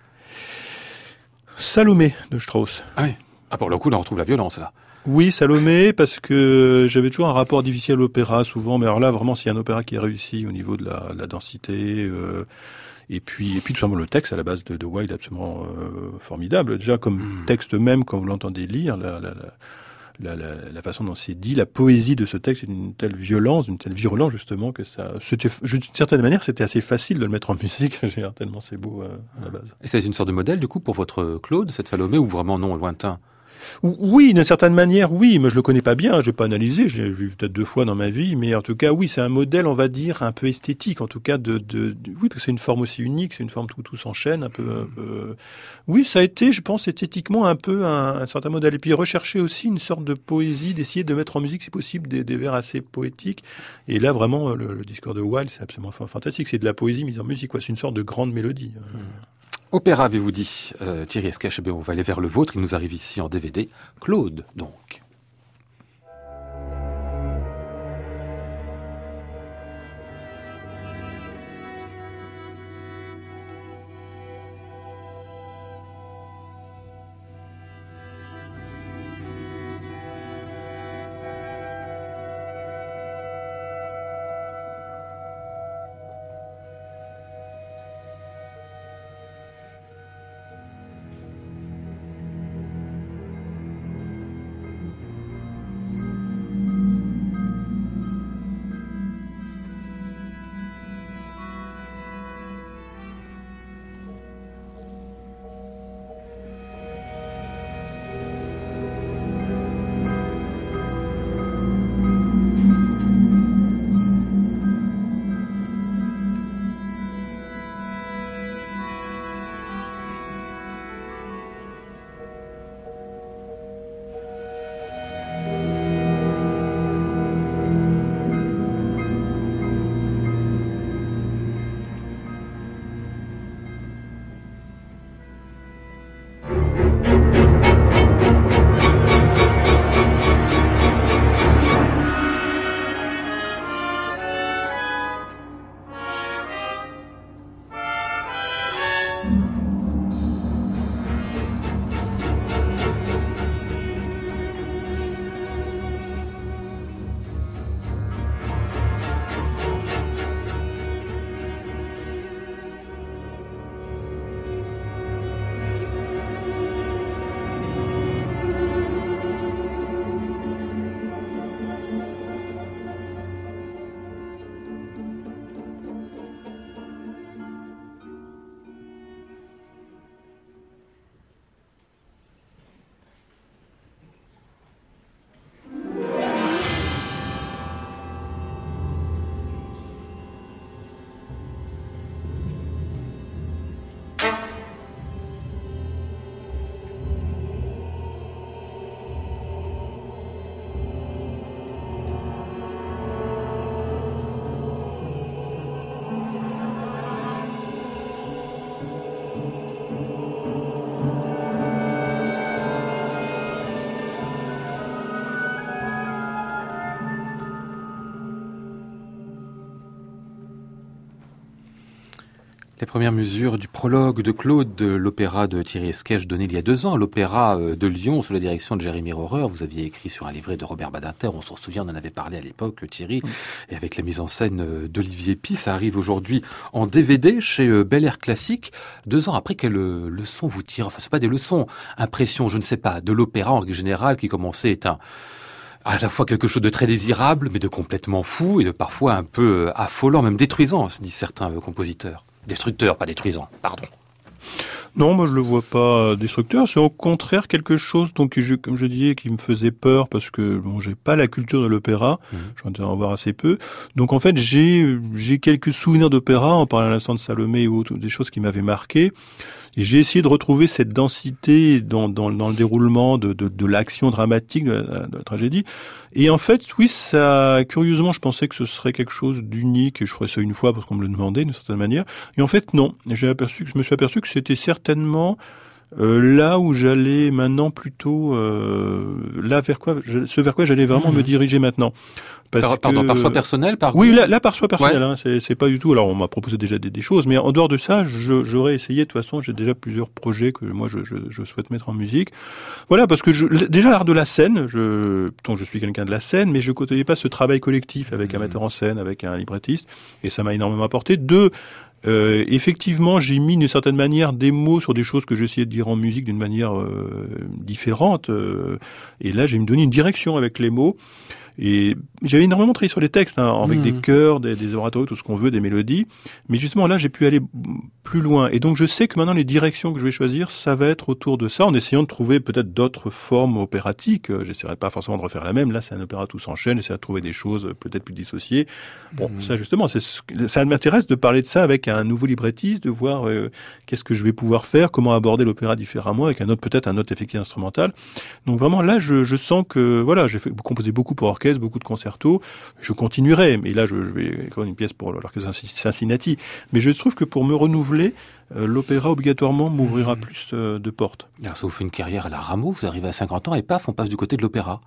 S1: Salomé de Strauss.
S2: Ah oui. Ah, pour le coup, là, on retrouve la violence, là.
S1: Oui, Salomé, parce que j'avais toujours un rapport difficile à l'opéra, souvent. Mais alors là, vraiment, s'il y a un opéra qui est réussi au niveau de la, la densité, euh, et puis, et puis tout simplement le texte à la base de, de Wilde, absolument euh, formidable. Déjà, comme mmh. texte même, quand vous l'entendez lire, la, la, la, la, la façon dont c'est dit, la poésie de ce texte est d'une telle violence, d'une telle virulence, justement, que ça, c'était, d'une certaine manière, c'était assez facile de le mettre en musique, tellement c'est beau euh, à la base.
S2: Et c'est une sorte de modèle, du coup, pour votre Claude, cette Salomé, ou vraiment non, lointain?
S1: Oui, d'une certaine manière, oui, mais je le connais pas bien, je n'ai pas analysé, j'ai vu peut-être deux fois dans ma vie, mais en tout cas, oui, c'est un modèle, on va dire, un peu esthétique, en tout cas, de, de, de oui, parce que c'est une forme aussi unique, c'est une forme où tout s'enchaîne, un peu, un peu. Oui, ça a été, je pense, esthétiquement un peu un, un certain modèle. Et puis rechercher aussi une sorte de poésie, d'essayer de mettre en musique, si possible, des, des vers assez poétiques. Et là, vraiment, le, le discours de Wilde, c'est absolument fantastique, c'est de la poésie mise en musique, quoi. C'est une sorte de grande mélodie. Mmh.
S2: Opéra, avez-vous dit, euh, Thierry Esquèche, on va aller vers le vôtre, il nous arrive ici en D V D. Claude, donc. Les premières mesures du prologue de Claude de l'opéra de Thierry Esquèche donné il y a deux ans, l'opéra de Lyon sous la direction de Jérémy Rohrer. Vous aviez écrit sur un livret de Robert Badinter, on s'en souvient, on en avait parlé à l'époque, Thierry, et avec la mise en scène d'Olivier Py, ça arrive aujourd'hui en D V D chez Bel Air Classique. Deux ans après, quelles leçons vous tirez? Enfin, c'est pas des leçons, impression, je ne sais pas, de l'opéra en règle générale qui commençait est un à la fois quelque chose de très désirable, mais de complètement fou et de parfois un peu affolant, même détruisant, disent certains compositeurs. Destructeur, pas détruisant, pardon.
S1: Non, moi je le vois pas destructeur, c'est au contraire quelque chose, donc je, comme je disais, qui me faisait peur parce que bon, j'ai pas la culture de l'opéra, mmh. j'en dois en voir assez peu. Donc en fait, j'ai j'ai quelques souvenirs d'opéra, en parlant à l'instant de Salomé ou autre, des choses qui m'avaient marqué. Et j'ai essayé de retrouver cette densité dans, dans, dans le déroulement de, de, de l'action dramatique, de la, de la tragédie. Et en fait, oui, ça, curieusement, je pensais que ce serait quelque chose d'unique et je ferais ça une fois parce qu'on me le demandait d'une certaine manière. Et en fait, non. J'ai aperçu, je me suis aperçu que c'était certainement Euh, là où j'allais maintenant plutôt euh, là vers quoi je, ce vers quoi j'allais vraiment mmh. me diriger maintenant.
S2: Parce par, que, pardon, par choix personnel, par
S1: oui, là, là par choix personnel,
S2: ouais.
S1: hein, c'est, c'est pas du tout. Alors on m'a proposé déjà des, des choses, mais en dehors de ça, je, j'aurais essayé. De toute façon, j'ai déjà plusieurs projets que moi je, je, je souhaite mettre en musique. Voilà, parce que je, déjà l'art de la scène, je, donc je suis quelqu'un de la scène, mais je côtoyais pas ce travail collectif avec mmh. un metteur en scène, avec un librettiste, et ça m'a énormément apporté. Deux, Euh, effectivement, j'ai mis d'une certaine manière des mots sur des choses que j'essayais de dire en musique d'une manière euh, différente. Euh, et là, j'ai me donné une direction avec les mots. Et j'avais énormément travaillé sur les textes, hein, avec mmh. des chœurs, des, des oratorios, tout ce qu'on veut, des mélodies. Mais justement, là, j'ai pu aller plus loin. Et donc, je sais que maintenant, les directions que je vais choisir, ça va être autour de ça, en essayant de trouver peut-être d'autres formes opératiques. J'essaierai pas forcément de refaire la même. Là, c'est un opéra tout s'enchaîne. J'essaierai de trouver des choses peut-être plus dissociées. Bon, mmh. ça, justement, c'est, ça m'intéresse de parler de ça avec un nouveau librettiste, de voir euh, qu'est-ce que je vais pouvoir faire, comment aborder l'opéra différemment, avec un autre, peut-être un autre effectif instrumental. Donc, vraiment, là, je, je sens que, voilà, j'ai fait, composé beaucoup pour orchestre, beaucoup de concertos, je continuerai, mais là je, je vais écrire une pièce pour l'orchestre Cincinnati, mais je trouve que pour me renouveler, euh, l'opéra obligatoirement m'ouvrira mmh. plus euh, de portes.
S2: Alors ça vous fait une carrière à la Rameau, vous arrivez à cinquante ans et paf, on passe du côté de l'opéra.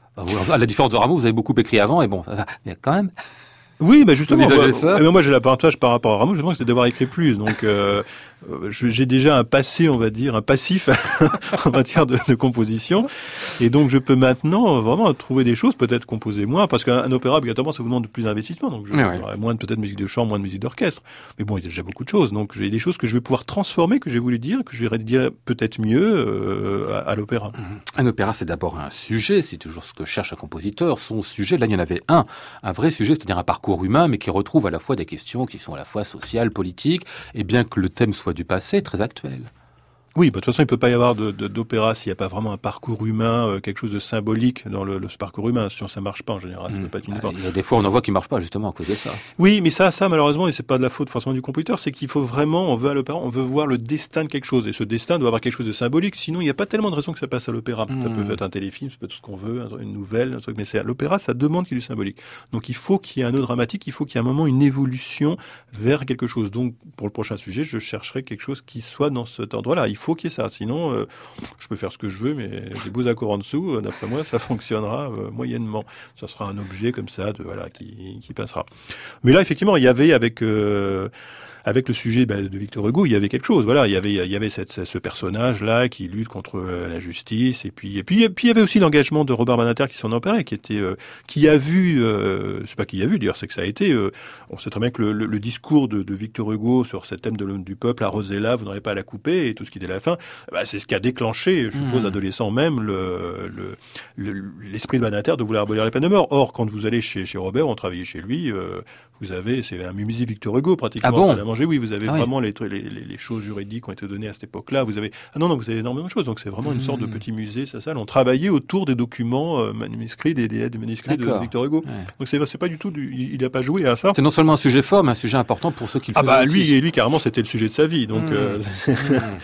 S2: À la différence de Rameau, vous avez beaucoup écrit avant, et bon, il y a quand même...
S1: Oui, bah justement, moi,
S2: ça.
S1: Eh ben moi j'ai l'avantage par rapport à Rameau, justement, c'est d'avoir écrit plus. Donc euh, j'ai déjà un passé, on va dire, un passif en matière de, de composition, et donc je peux maintenant vraiment trouver des choses, peut-être composer moins, parce qu'un opéra obligatoirement ça vous demande plus d'investissement, donc je, ouais. j'aurai moins de peut-être musique de chambre, moins de musique d'orchestre. Mais bon, il y a déjà beaucoup de choses, donc j'ai des choses que je vais pouvoir transformer, que j'ai voulu dire, que je vais dire peut-être mieux euh, à, à l'opéra.
S2: Un opéra, c'est d'abord un sujet, c'est toujours ce que cherche un compositeur, son sujet. Là, il y en avait un, un vrai sujet, c'est-à-dire un parcours humain, mais qui retrouve à la fois des questions qui sont à la fois sociales, politiques, et bien que le thème soit du passé, très actuel.
S1: Oui, bah, de toute façon, il peut pas y avoir de, de, d'opéra s'il n'y a pas vraiment un parcours humain, euh, quelque chose de symbolique dans le, le ce parcours humain. Sinon, ça marche pas en général. Ça mmh. peut pas être une
S2: ah, il y a des fois, on en voit qui marchent pas justement à cause de ça.
S1: Oui, mais ça, ça malheureusement, et c'est pas de la faute forcément du compositeur, c'est qu'il faut vraiment, on veut à l'opéra, on veut voir le destin de quelque chose, et ce destin doit avoir quelque chose de symbolique. Sinon, il n'y a pas tellement de raisons que ça passe à l'opéra. Mmh. Ça peut être un téléfilm, ça peut être tout ce qu'on veut, une nouvelle, un truc, mais c'est à l'opéra, ça demande qu'il y ait du symbolique. Donc, il faut qu'il y ait un nœud dramatique, il faut qu'il y ait un moment, une évolution vers quelque chose. Donc, pour le prochain sujet, je chercherai quelque chose qui soit dans cet endroit-là. Il faut qu'il y ait ça. Sinon, Euh, je peux faire ce que je veux, mais des beaux accords en dessous, euh, d'après moi, ça fonctionnera euh, moyennement. Ça sera un objet comme ça, de, voilà, qui, qui passera. Mais là, effectivement, il y avait avec euh, avec le sujet bah, de Victor Hugo, il y avait quelque chose. Voilà, il y avait il y avait cette, ce personnage là qui lutte contre euh, la justice, et puis et puis et puis il y avait aussi l'engagement de Robert Badinter qui s'en emparait, qui était euh, qui a vu, euh, c'est pas qui a vu d'ailleurs, c'est que ça a été. Euh, on sait très bien que le, le, le discours de, de Victor Hugo sur ce thème de l'homme du peuple, à Rosella, vous n'aurez pas à la couper, et tout ce qui était à la fin, bah, c'est ce qui a déclenché, je suppose, mmh. adolescent même, le, le, le, l'esprit de Badinter de vouloir abolir la peine de mort. Or, quand vous allez chez, chez Robert, on travaillait chez lui, euh, vous avez, c'est un musée Victor Hugo pratiquement.
S2: Ah bon?
S1: Ça l'a mangé, oui, vous avez
S2: ah
S1: vraiment
S2: oui.
S1: les, les, les choses juridiques qui ont été données à cette époque-là. Vous avez, ah non, non, vous avez énormément de choses. Donc c'est vraiment mmh. une sorte de petit musée, ça, ça. On travaillait autour des documents euh, manuscrits, des, des, des manuscrits D'accord. de Victor Hugo. Ouais. Donc c'est, c'est pas du tout, du, il n'a pas joué à ça.
S2: C'est non seulement un sujet fort, mais un sujet important pour ceux qui le
S1: Ah bah
S2: aussi.
S1: lui, et lui carrément, c'était le sujet de sa vie. Donc. Mmh. Euh, mmh.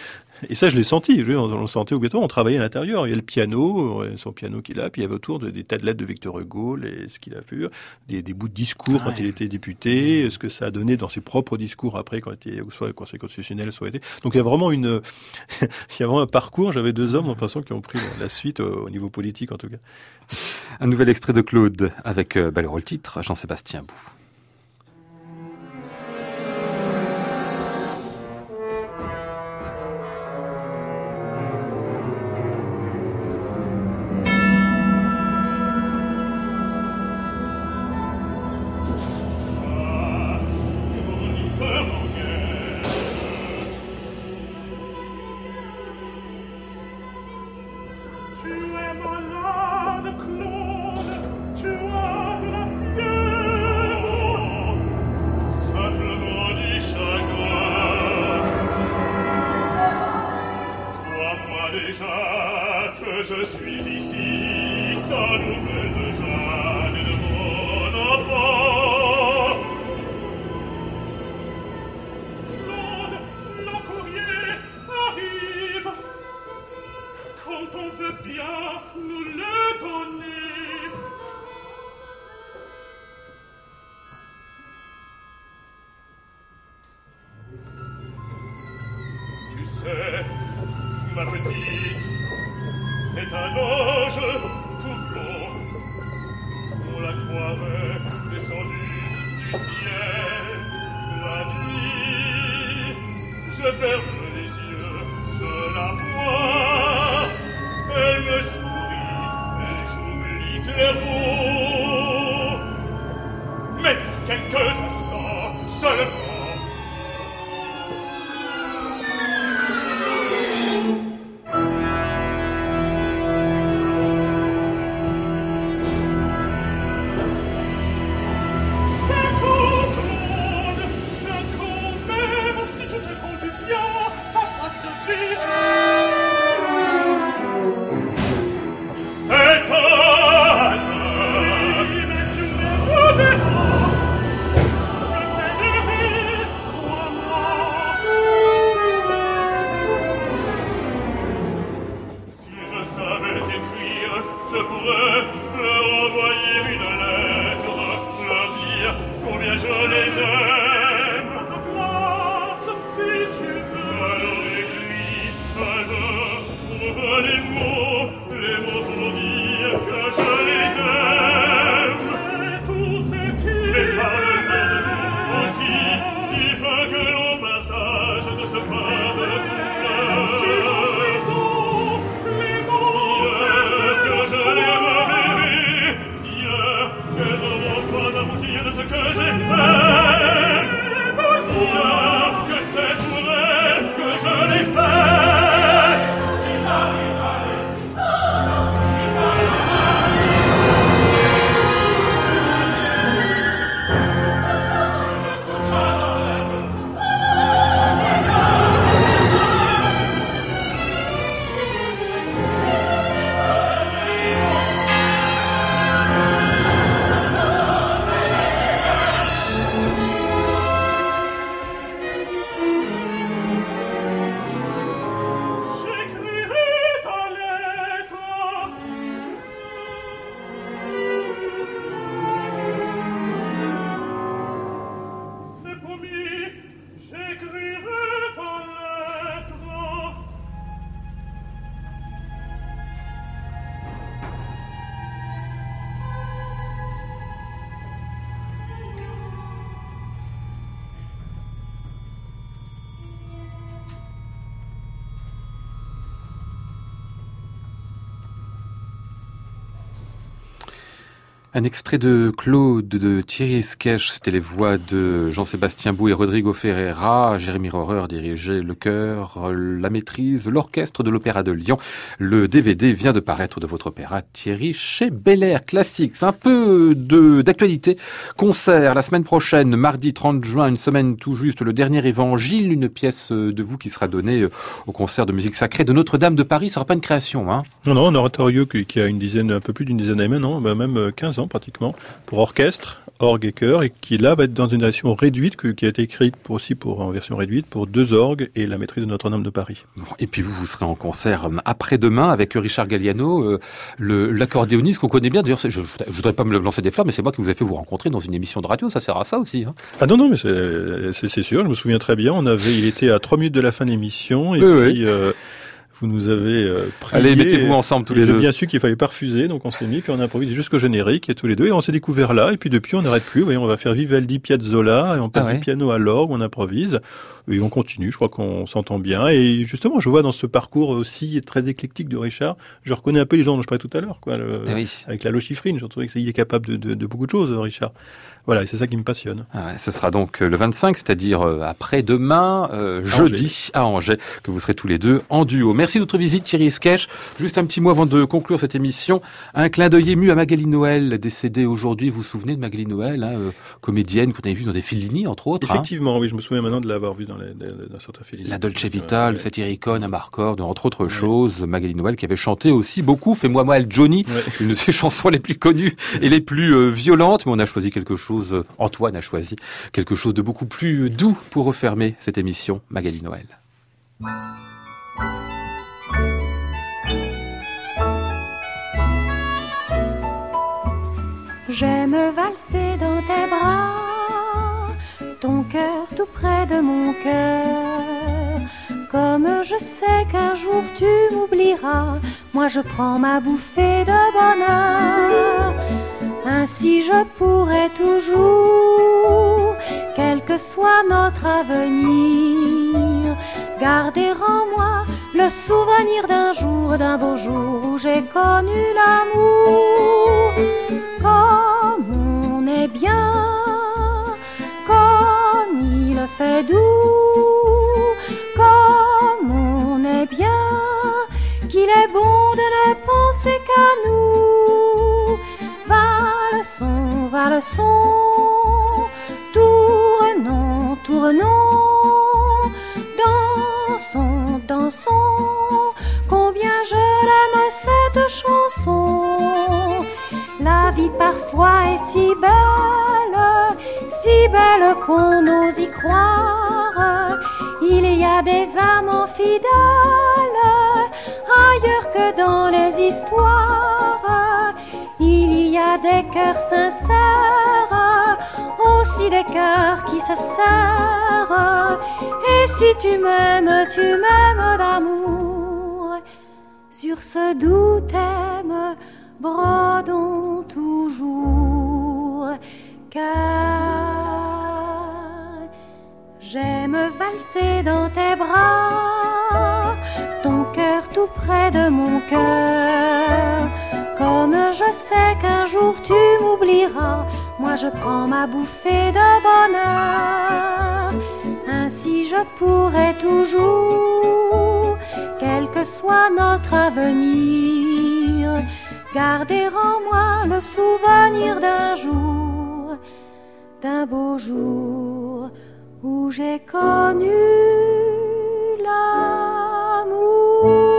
S1: Et ça, je l'ai senti. Je, on, on le sentait obligatoirement. On travaillait à l'intérieur. Il y a le piano, son piano qu'il a, puis il y avait autour des tas de lettres de Victor Hugo, les, ce qu'il a pu, des, des bouts de discours ah ouais. quand il était député, mmh. ce que ça a donné dans ses propres discours après, quand il était soit au Conseil constitutionnel, soit été. Donc il y a vraiment une, il y a vraiment un parcours. J'avais deux hommes, de toute façon, qui ont pris la, la suite au, au niveau politique, en tout cas.
S2: Un nouvel extrait de Claude avec, euh, bah, le rôle-titre, Jean-Sébastien Bou.
S6: Je suis ici, sans nouvelle de Jeanne et de mon enfant. Claude, le courrier arrive. Quand on veut bien nous le donner. Tu sais, ma petite, c'est un ange tout beau. On la croirait descendue du ciel la nuit. Je ferme les yeux, je la vois. Elle me sourit et j'oublie Clairvaux. Mais pour quelques instants seulement.
S2: Un extrait de Claude de Thierry Esquèche, c'était les voix de Jean-Sébastien Bou et Rodrigo Ferreira. Jérémy Rohrer dirigeait le chœur, la maîtrise, l'orchestre de l'Opéra de Lyon. Le D V D vient de paraître de votre opéra Thierry chez Bel Air Classique. C'est un peu de d'actualité. Concert la semaine prochaine, mardi trente juin, une semaine tout juste, le dernier évangile, une pièce de vous qui sera donnée au concert de musique sacrée de Notre-Dame de Paris. Ce sera pas une création, hein?
S1: Non, non, un oratorio qui a une dizaine, un peu plus d'une dizaine d'années maintenant, même quinze ans pratiquement, pour orchestre, orgue et chœur, et qui là va être dans une version réduite, qui a été écrite pour, aussi pour, en version réduite pour deux orgues et la maîtrise de Notre-Dame de Paris.
S2: Bon, et puis vous, vous serez en concert après-demain avec Richard Galliano, euh, le, l'accordéoniste qu'on connaît bien. D'ailleurs, je, je, je voudrais pas me lancer des fleurs, mais c'est moi qui vous ai fait vous rencontrer dans une émission de radio, ça sert à ça aussi. Hein.
S1: Ah non, non, mais c'est, c'est, c'est sûr, je me souviens très bien, on avait, il était à trois minutes de la fin de l'émission, et
S2: oui,
S1: puis...
S2: oui.
S1: Euh, vous nous avez euh, prié.
S2: Allez, mettez-vous ensemble tous les deux.
S1: J'ai bien su qu'il fallait pas refuser, donc on s'est mis, puis on a improvisé jusqu'au générique, et tous les deux, et on s'est découvert là, et puis depuis, on n'arrête plus. Vous voyez, on va faire Vivaldi, Piazzolla, et on passe ah ouais. du piano à l'orgue, on improvise. et on continue. Je crois qu'on s'entend bien. Et justement, je vois dans ce parcours aussi très éclectique de Richard, je reconnais un peu les gens dont je parlais tout à l'heure, quoi. Le, oui. Avec la lochifrine, j'ai trouvé qu'il est capable de, de, de beaucoup de choses, Richard. Voilà, et c'est ça qui me passionne.
S2: Ah ouais, ce sera donc le vingt-cinq, c'est-à-dire après-demain, euh, jeudi, à Angers, que vous serez tous les deux en duo. Merci de votre visite, Thierry Esquèche. Juste un petit mot avant de conclure cette émission. Un clin d'œil ému à Magali Noël, décédée aujourd'hui. Vous vous souvenez de Magali Noël, hein, euh, comédienne que vous avez vue dans des Fellini, entre autres.
S1: Effectivement,
S2: hein.
S1: oui, je me souviens maintenant de l'avoir vue dans, les, dans certains Fellini.
S2: La Dolce Vita, euh, le Satyricon, Amarcord, entre autres ouais. choses. Magali Noël qui avait chanté aussi beaucoup Fais-moi mal Johnny, ouais. une de ses chansons les plus connues et les plus euh, violentes. Mais on a choisi quelque chose, euh, Antoine a choisi quelque chose de beaucoup plus doux pour refermer cette émission. Magali Noël.
S7: J'aime valser dans tes bras, ton cœur tout près de mon cœur. Comme je sais qu'un jour tu m'oublieras, moi je prends ma bouffée de bonheur. Ainsi je pourrai toujours, quel que soit notre avenir, garder en moi le souvenir d'un jour, d'un beau jour où j'ai connu l'amour. Comme on est bien, comme il fait doux, comme on est bien, qu'il est bon de ne penser qu'à nous. Va le son, va le son, tournons, tournons, dansons, dansons, combien je l'aime cette chanson. La vie parfois est si belle, si belle qu'on ose y croire. Il y a des amants fidèles, ailleurs que dans les histoires. Il y a des cœurs sincères, aussi des cœurs qui se serrent. Et si tu m'aimes, tu m'aimes d'amour. Sur ce doux thème, brodons toujours. Car j'aime valser dans tes bras, ton cœur tout près de mon cœur. Comme je sais qu'un jour tu m'oublieras, moi je prends ma bouffée de bonheur. Ainsi je pourrai toujours, quel que soit notre avenir, garder en moi le souvenir d'un jour, d'un beau jour où j'ai connu l'amour.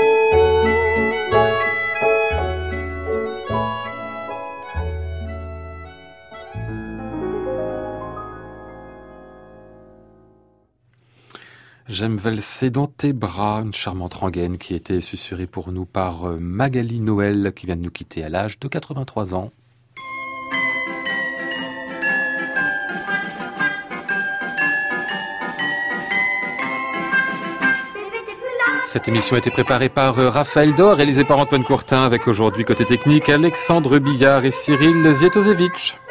S2: J'aime valser dans tes bras, une charmante rengaine qui était susurrée pour nous par Magali Noël, qui vient de nous quitter à l'âge de quatre-vingt-trois ans. Cette émission a été préparée par Raphaël Dor, réalisée par Antoine Courtin, avec aujourd'hui côté technique Alexandre Billard et Cyril Zvietozevitch.